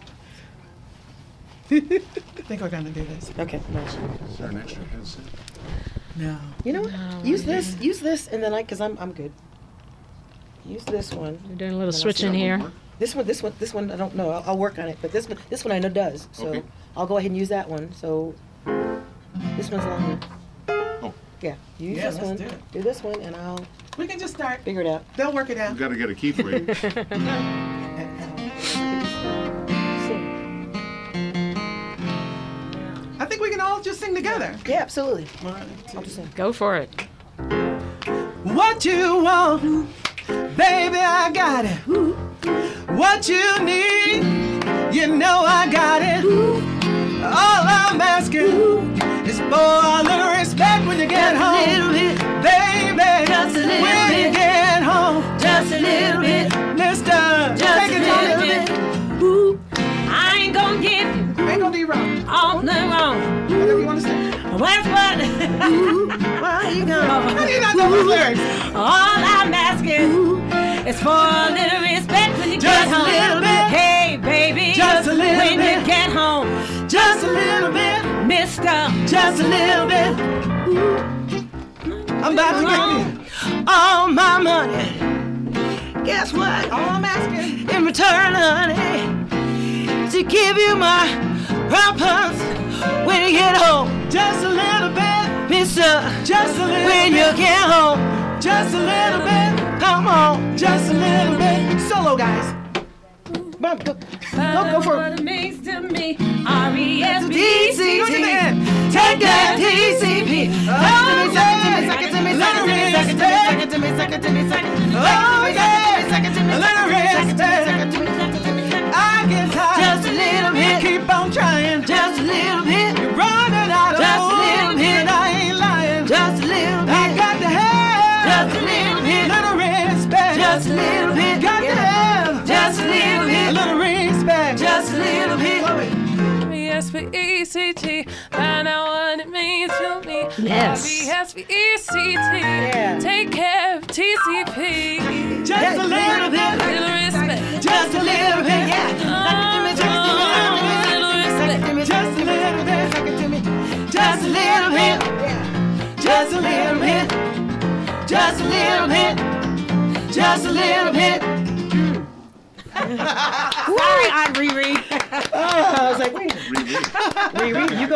I think we're gonna do this. Okay, nice. Is there an extra headset? No. You know what? Use this, and then because I'm good. Use this one. We're doing a little Then I'll switching see here. This one. I don't know. I'll work on it. But this one I know does. So Okay. I'll go ahead and use that one. So this one's longer. Oh. Yeah. You use Yeah, this let's one. do it. Do this one, and I'll We can just start. figure it out. They'll work it We out. got to get a key for you. Sing. I think we can all just sing together. Yeah, absolutely. One, I'll two. just sing. Go for it. What you want, baby, I got it. What you need, you know I got it. All I'm asking is for a little respect when you get home. Baby, Just a little when you bit. get home. Just a little bit, Mister, just take a it little on. bit. Ooh, I ain't gonna give you Ain't gonna be wrong. all the wrong. Whatever you want to say. What's what? Well, you know. How do you not know those lyrics? All I'm asking is for a little respect when you Just get a home. little bit. Hey, baby, Just a little when bit. you get home, Just a little bit, Mister. just a little bit. I'm about to give you all my money. Guess what? All I'm asking in return, honey, to give you my promise when you get home. Just a little bit, mister. Just a little when you get home. Just a little bit. Come on. Just a little bit. Solo, guys. Go for What it. it means to me, DCT. R-E-S-P-E-C-T. Take that DCP. Oh, yeah. Let it respect. Oh, yeah. Let it respect. I get tired. Just a little bit. Keep on trying. Just a little bit. You're running out of Just a room, little bit. and I ain't lying. Just a little I bit. got to have. Just a little bit. Little respect. Just a little bit. Got to have. Just a little A bit. little respect. Just a little bit. R-E-S-P-E-C-T, find out what it means to me. Yes. R-E-S-P-E-C-T, Yeah. take care of TCP. Just a little bit. Little respect. Just a little bit. Oh, little respect. Just a little bit. Just a little bit. Just a little bit. Just a little bit. Just a little bit. Sorry, Aunt Riri. Oh, like, wait a minute. Riri, you go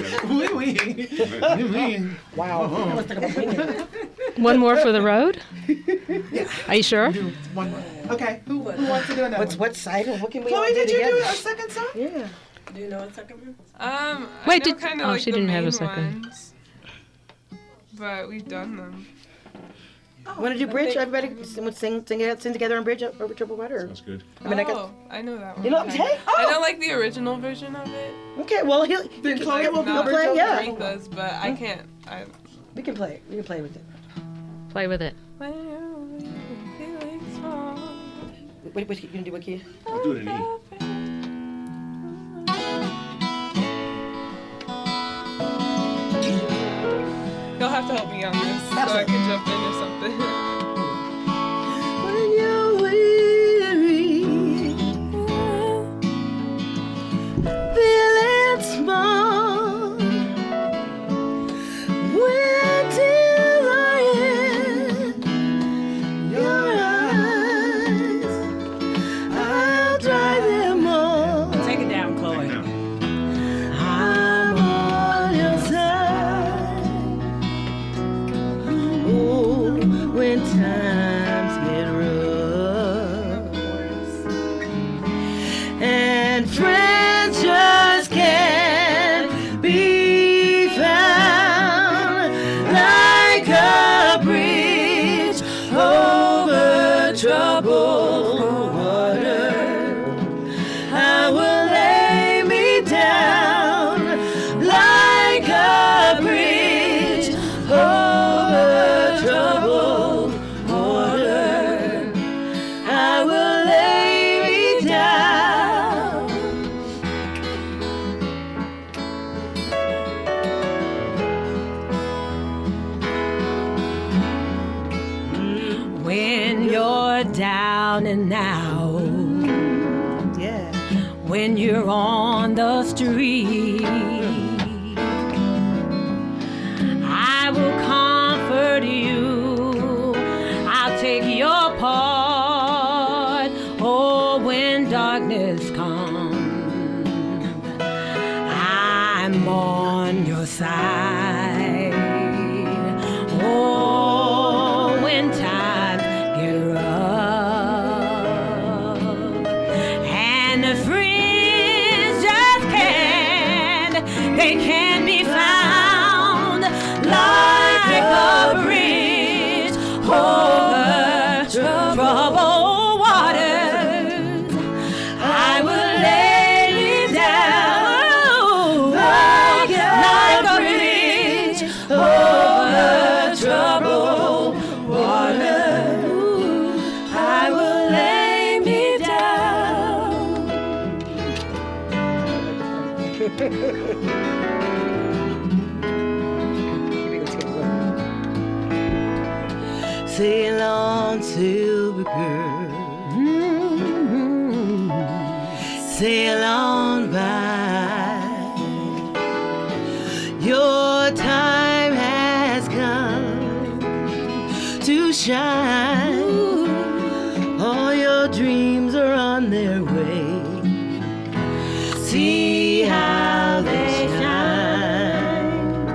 Riri. Wow. I was talking about winging. One more for the road? Are you sure? Do one more. Okay. Who wants to do another? What side? What can we all Chloe, do did you together? do a second song? Yeah. Do you know a second one? Wait, I know did- kind oh, of like she the didn't have a main second. ones, but we've done them. Want to do bridge? Everybody sing together on bridge over Triple Water? Sounds good. I mean, I guess. I know that one. You know what I'm saying? I know like the original version of it. Okay, well, Chloe will Not play. Yeah. Aretha's, but I can't. We can play. We can play with it. Play with it. When you're feeling small. What you gonna do? What key? I'll do it in E. You'll have to help me on this so I can jump in or something. When you're weary, feeling small, when tears are in your eyes, I'll dry them all. Take it down, Chloe. Now, I'm on your side. Oh, when times get rough and friends just can't be found, like a bridge over troubled water, I will lay me down like a bridge over troubled water. I will lay me down. When you're down and out, Yeah. when you're on the street, I will comfort you. I'll take your part. Oh, when darkness comes, I'm on your side. Oh, when times get rough and the friends just they can't be found, like a bridge over troubled waters. I will lay me down like a bridge over troubled waters. I will lay me down. Sail on, silver girl. Sail on by. Your time has come to shine. All your dreams are on their way. See how they shine.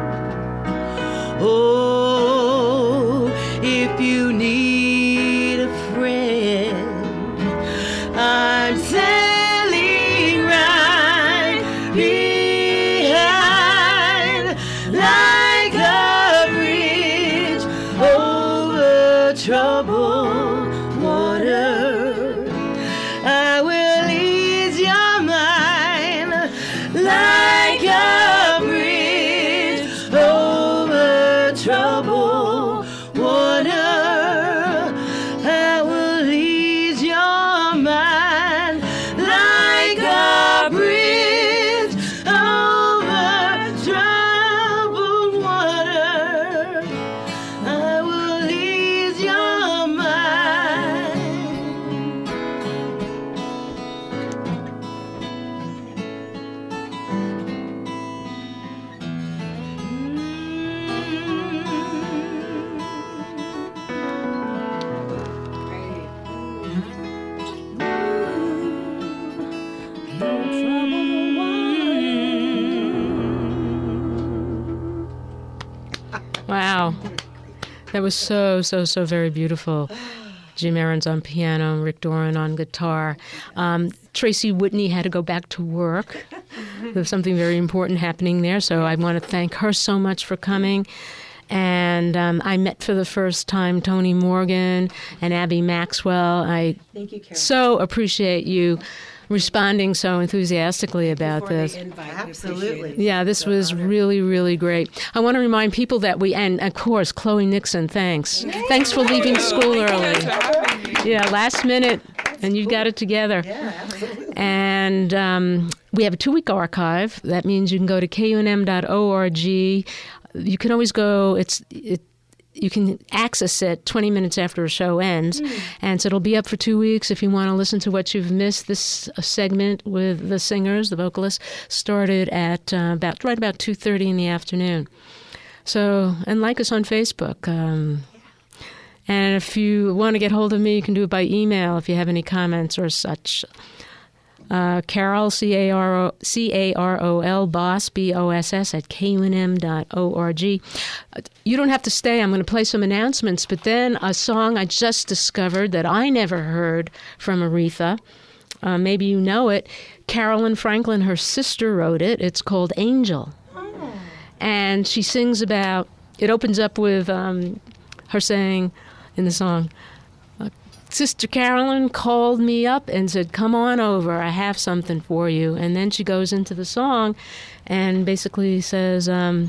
Oh, if you need a friend, I'm sailing right behind, like a bridge over troubled water. I will ease your mind, like a bridge over troubled water. I will ease your mind, like a bridge over troubled water. I will ease your mind. No trouble That was so very beautiful. Jim Ahrens on piano, Rick Doran on guitar. Tracy Whitney had to go back to work. There's something very important happening there, so I want to thank her so much for coming. And I met for the first time Tony Morgan and Abby Maxwell. Thank you, Carol. So appreciate you responding so enthusiastically about this. Absolutely. Yeah, this was really, really great. I want to remind people that and of course, Chloe Nixon, thanks. Thanks for leaving school early. Yeah, last minute, and you got it together. Yeah, absolutely. And we have a 2-week archive. That means you can go to kunm.org. You can always go, you can access it 20 minutes after a show ends. And so it'll be up for 2 weeks if you want to listen to what you've missed. This segment with the singers, the vocalists, started at about 2:30 in the afternoon. So, and like us on Facebook. And if you want to get hold of me, you can do it by email if you have any comments or such. Carol, C-A-R-O-L, boss, B-O-S-S, at kunm.org. You don't have to stay. I'm going to play some announcements, but then a song I just discovered that I never heard from Aretha. Maybe you know it. Carolyn Franklin, her sister, wrote it. It's called Angel. And she sings about, it opens up with her saying in the song, Sister Carolyn called me up and said, come on over, I have something for you. And then she goes into the song and basically says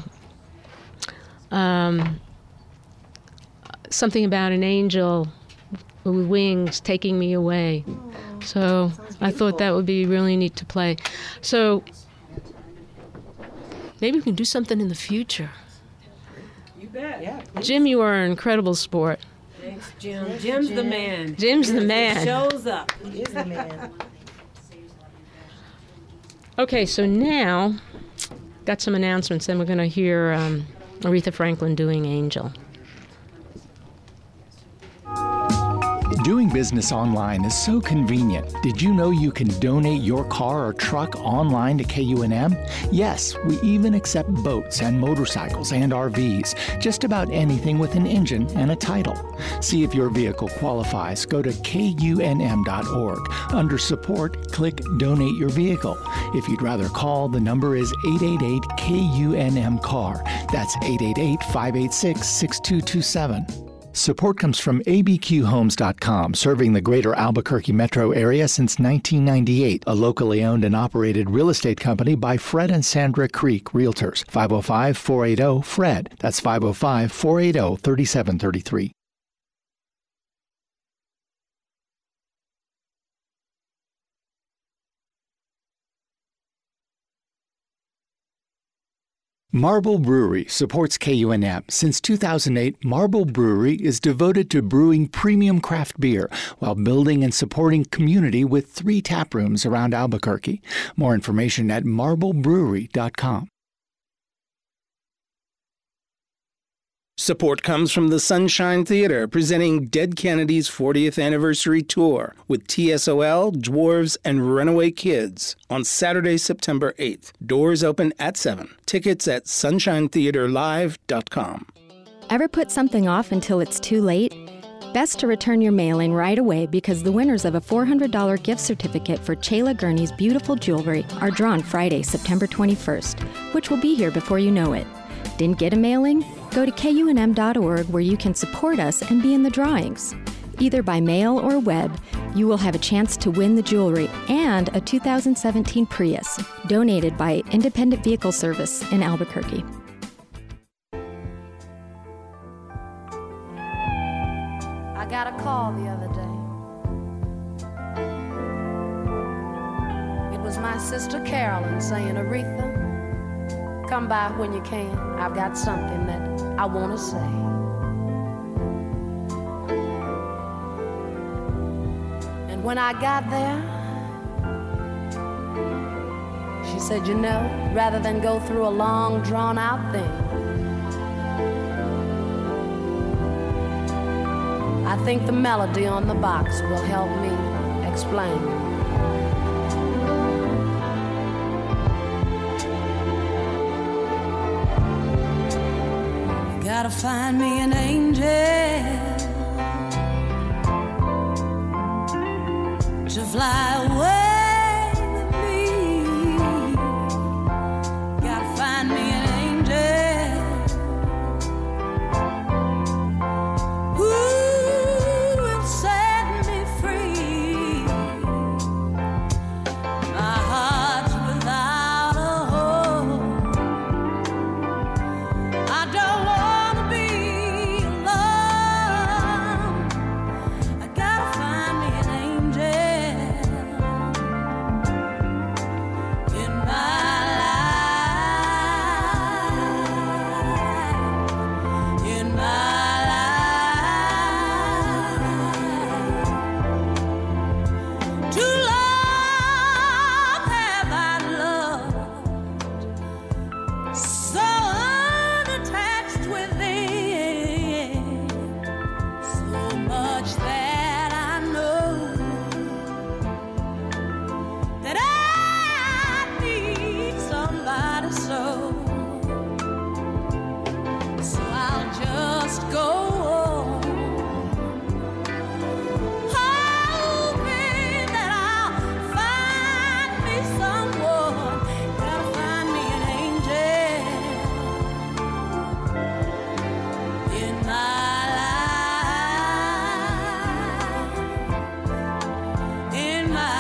something about an angel with wings taking me away. So I thought that would be really neat to play. So maybe we can do something in the future. You bet. Yeah, Jim, you are an incredible sport. Thanks, Jim. Jim's the man. Jim's the man. Shows up. He is the man. Okay, so now, got some announcements. Then we're going to hear Aretha Franklin doing Angel. Doing business online is so convenient. Did you know you can donate your car or truck online to KUNM? Yes, we even accept boats and motorcycles and RVs, just about anything with an engine and a title. See if your vehicle qualifies. Go to kunm.org. Under Support, click Donate Your Vehicle. If you'd rather call, the number is 888-KUNM-CAR. That's 888-586-6227. Support comes from abqhomes.com, serving the greater Albuquerque metro area since 1998, a locally owned and operated real estate company by Fred and Sandra Creek Realtors. 505-480-FRED. That's 505-480-3733. Marble Brewery supports KUNM. Since 2008, Marble Brewery is devoted to brewing premium craft beer while building and supporting community with 3 tap rooms around Albuquerque. More information at marblebrewery.com. Support comes from the Sunshine Theater, presenting Dead Kennedy's 40th Anniversary Tour with TSOL, Dwarves, and Runaway Kids on Saturday, September 8th. Doors open at 7. Tickets at sunshinetheaterlive.com. Ever put something off until it's too late? Best to return your mailing right away because the winners of a $400 gift certificate for Chayla Gurney's beautiful jewelry are drawn Friday, September 21st, which will be here before you know it. Didn't get a mailing? Go to kunm.org where you can support us and be in the drawings. Either by mail or web, you will have a chance to win the jewelry and a 2017 Prius, donated by Independent Vehicle Service in Albuquerque. I got a call the other day. It was my sister Carolyn saying, Aretha, come by when you can. I've got something that I want to say. And when I got there, she said, you know, rather than go through a long, drawn-out thing, I think the melody on the box will help me explain. gotta find me an angel to fly away with me. Gotta find me an angel who will set me free. My heart's without a hope. I don't wanna be alone. I gotta find me an angel in my life, in my life. Too long have I loved, so unattached within, so much that I know that I need somebody so. So I'll just go on, hoping that I'll find me someone. Gotta find me an angel in my life, in my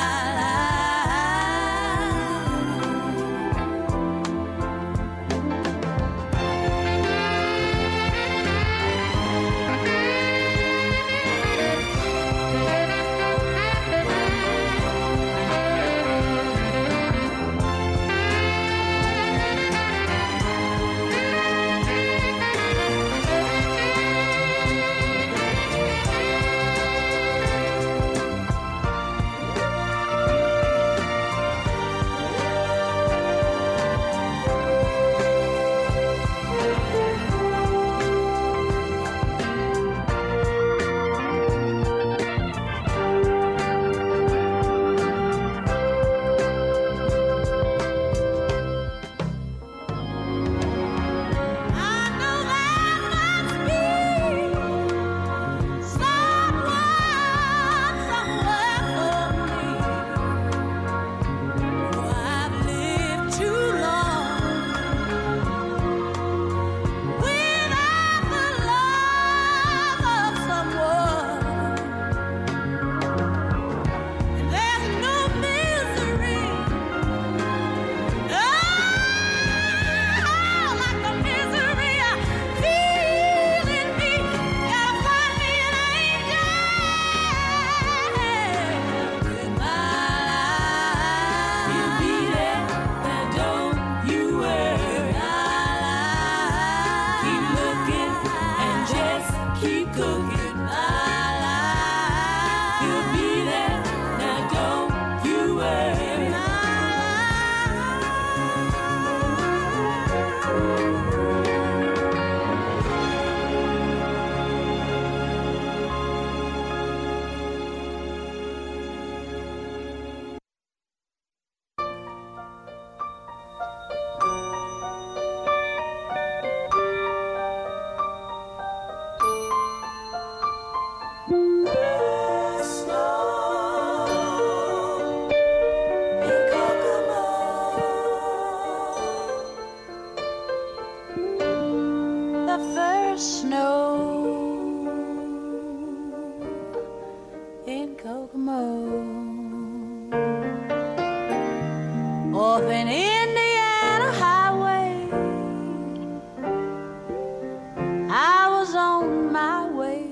off an Indiana highway. I was on my way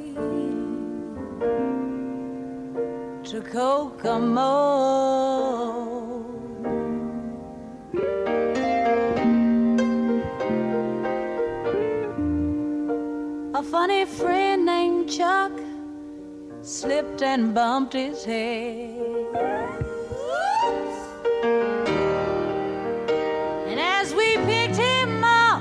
to Kokomo. A funny friend named Chuck slipped and bumped his head. And as we picked him up,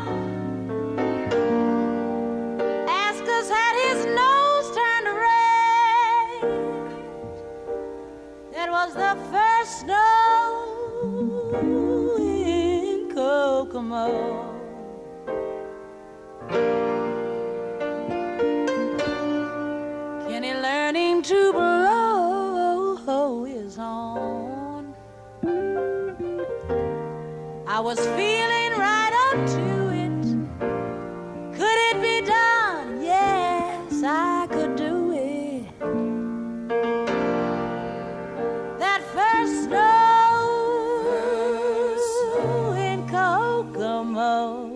Askus had his nose turned red. That was the first snow in Kokomo. I was feeling right up to it. Could it be done? Yes, I could do it. That first snow in Kokomo,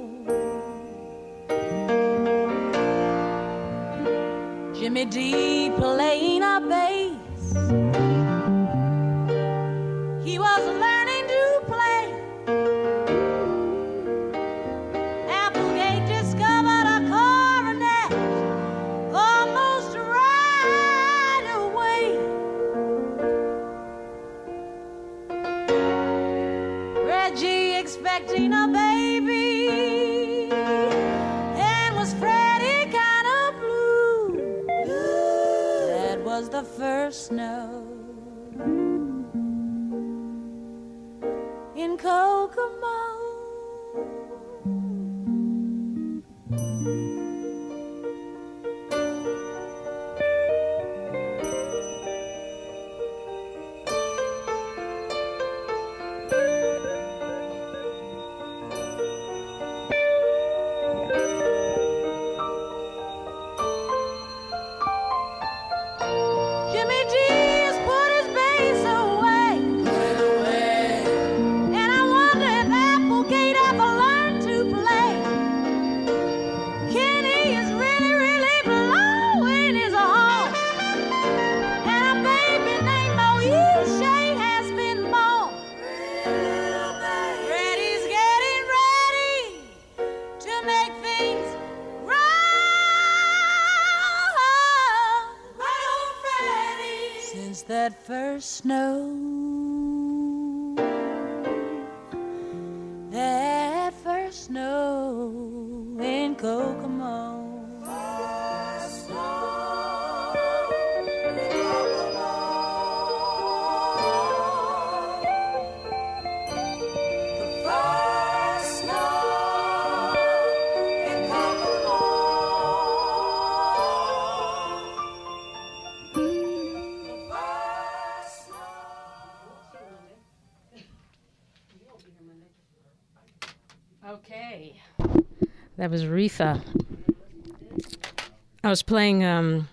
Jimmy D playing a bass. He was learning to play. Applegate discovered a cornet almost right away. Reggie expecting a baby, and was Freddie kind of blue. That was the first snow in Kokomo. Jimmy D's put his bass away. And I wonder if Applegate ever learned to play. Kenny is really, really blowing his horn. And a baby named Moesha has been born. Freddie's getting ready to make things since that first snow, that first snow in Kokomo. Okay. That was Aretha. I was playing a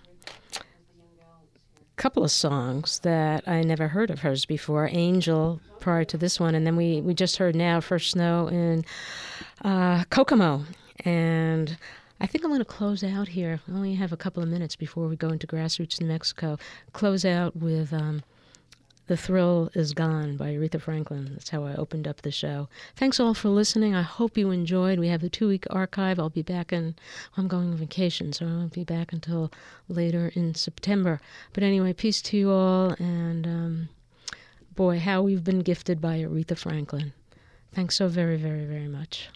couple of songs that I never heard of hers before. Angel prior to this one, and then we just heard now First Snow in Kokomo. And I think I'm going to close out here. We only have a couple of minutes before we go into Grassroots New Mexico. Close out with The Thrill Is Gone by Aretha Franklin. That's how I opened up the show. Thanks all for listening. I hope you enjoyed. We have the 2-week archive. I'll be back I'm going on vacation, so I won't be back until later in September. But anyway, peace to you all, and boy, how we've been gifted by Aretha Franklin. Thanks so very, very, very much.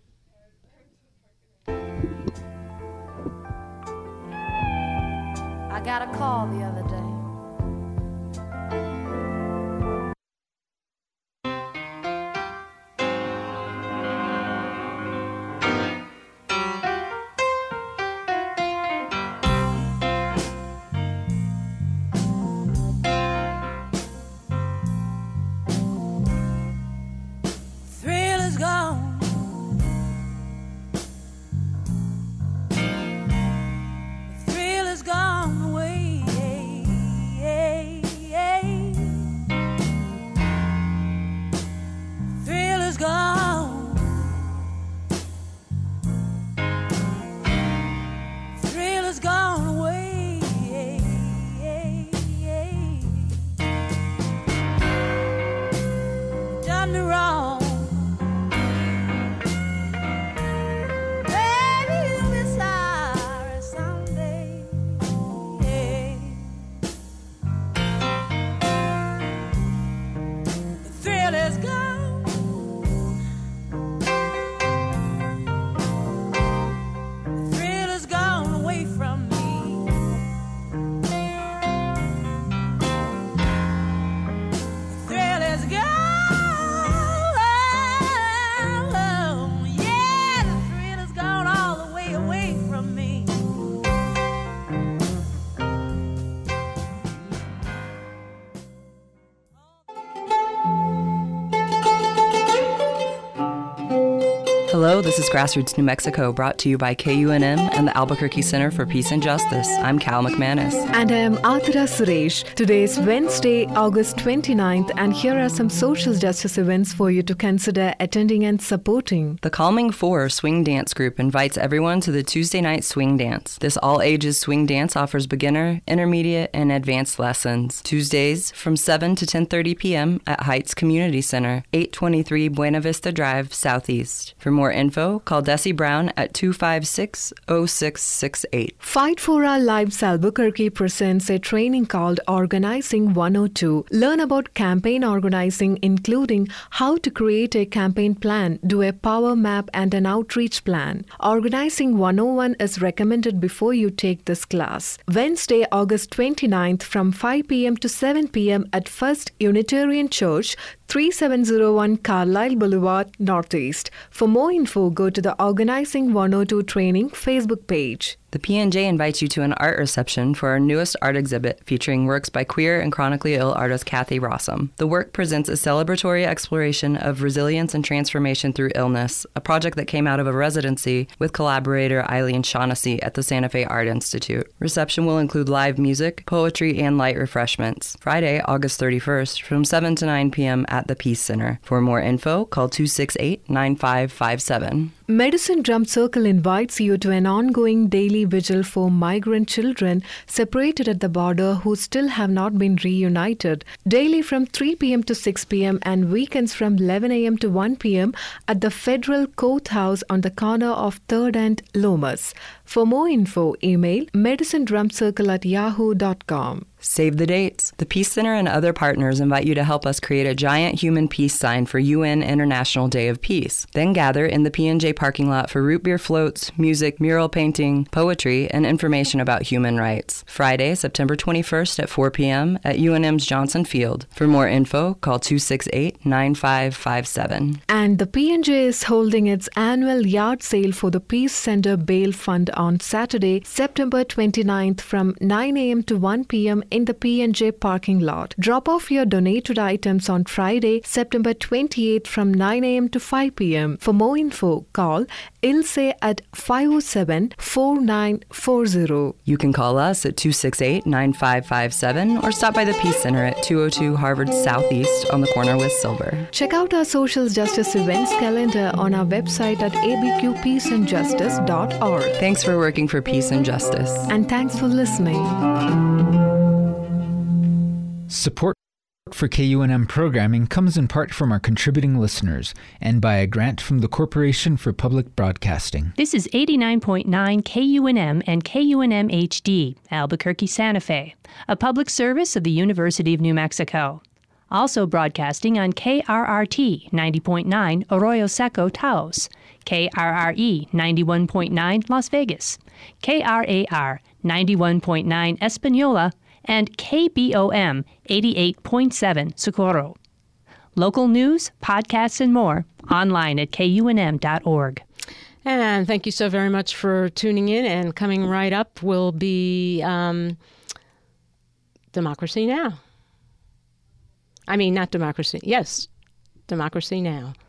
I got a call the other day. Thrill is gone. The thrill is gone away. Thrill is gone. Thrill is gone away. Done me wrong. Baby, you'll be sorry someday. The thrill is gone. The thrill is gone away from me. The thrill is gone. Hello, this is Grassroots New Mexico, brought to you by KUNM and the Albuquerque Center for Peace and Justice. I'm Cal McManus. And I am Athira Suresh. Today is Wednesday, August 29th, and here are some social justice events for you to consider attending and supporting. The Calming 4 Swing Dance Group invites everyone to the Tuesday night swing dance. This all-ages swing dance offers beginner, intermediate, and advanced lessons. Tuesdays from 7 to 10:30 p.m. at Heights Community Center, 823 Buena Vista Drive, Southeast. For more info, call Desi Brown at 256-0668. Fight for Our Lives Albuquerque presents a training called Organizing 102. Learn about campaign organizing, including how to create a campaign plan, do a power map, and an outreach plan. Organizing 101 is recommended before you take this class. Wednesday, August 29th from 5 p.m. to 7 p.m. at First Unitarian Church, 3701 Carlisle Boulevard, Northeast. For more info, go to the Organizing 102 Training Facebook page. The P&J invites you to an art reception for our newest art exhibit featuring works by queer and chronically ill artist Kathy Rossum. The work presents a celebratory exploration of resilience and transformation through illness, a project that came out of a residency with collaborator Eileen Shaughnessy at the Santa Fe Art Institute. Reception will include live music, poetry, and light refreshments. Friday, August 31st from 7 to 9 p.m. at the Peace Center. For more info, call 268-9557. Medicine Drum Circle invites you to an ongoing daily vigil for migrant children separated at the border who still have not been reunited. Daily from 3 p.m. to 6 p.m. and weekends from 11 a.m. to 1 p.m. at the Federal Courthouse on the corner of 3rd and Lomas. For more info, email medicinedrumcircle@yahoo.com. Save the dates. The Peace Center and other partners invite you to help us create a giant human peace sign for UN International Day of Peace. Then gather in the P&J parking lot for root beer floats, music, mural painting, poetry, and information about human rights. Friday, September 21st at 4 p.m. at UNM's Johnson Field. For more info, call 268-9557. And the P&J is holding its annual yard sale for the Peace Center Bail Fund on Saturday, September 29th from 9 a.m. to 1 p.m. in the P&J parking lot. Drop off your donated items on Friday, September 28th from 9 a.m. to 5 p.m. For more info, call Ilse at 507-4940. You can call us at 268-9557 or stop by the Peace Center at 202 Harvard Southeast on the corner with Silver. Check out our social justice events calendar on our website at abqpeaceandjustice.org. Thanks for working for peace and justice. And thanks for listening. Support for KUNM programming comes in part from our contributing listeners and by a grant from the Corporation for Public Broadcasting. This is 89.9 KUNM and KUNM HD, Albuquerque, Santa Fe, a public service of the University of New Mexico. Also broadcasting on KRRT 90.9 Arroyo Seco, Taos, KRRE 91.9 Las Vegas, KRAR 91.9 Espanola, and KBOM 88.7 Socorro. Local news, podcasts, and more online at kunm.org. And thank you so very much for tuning in. And coming right up will be Democracy Now! I mean, not Democracy. Yes, Democracy Now!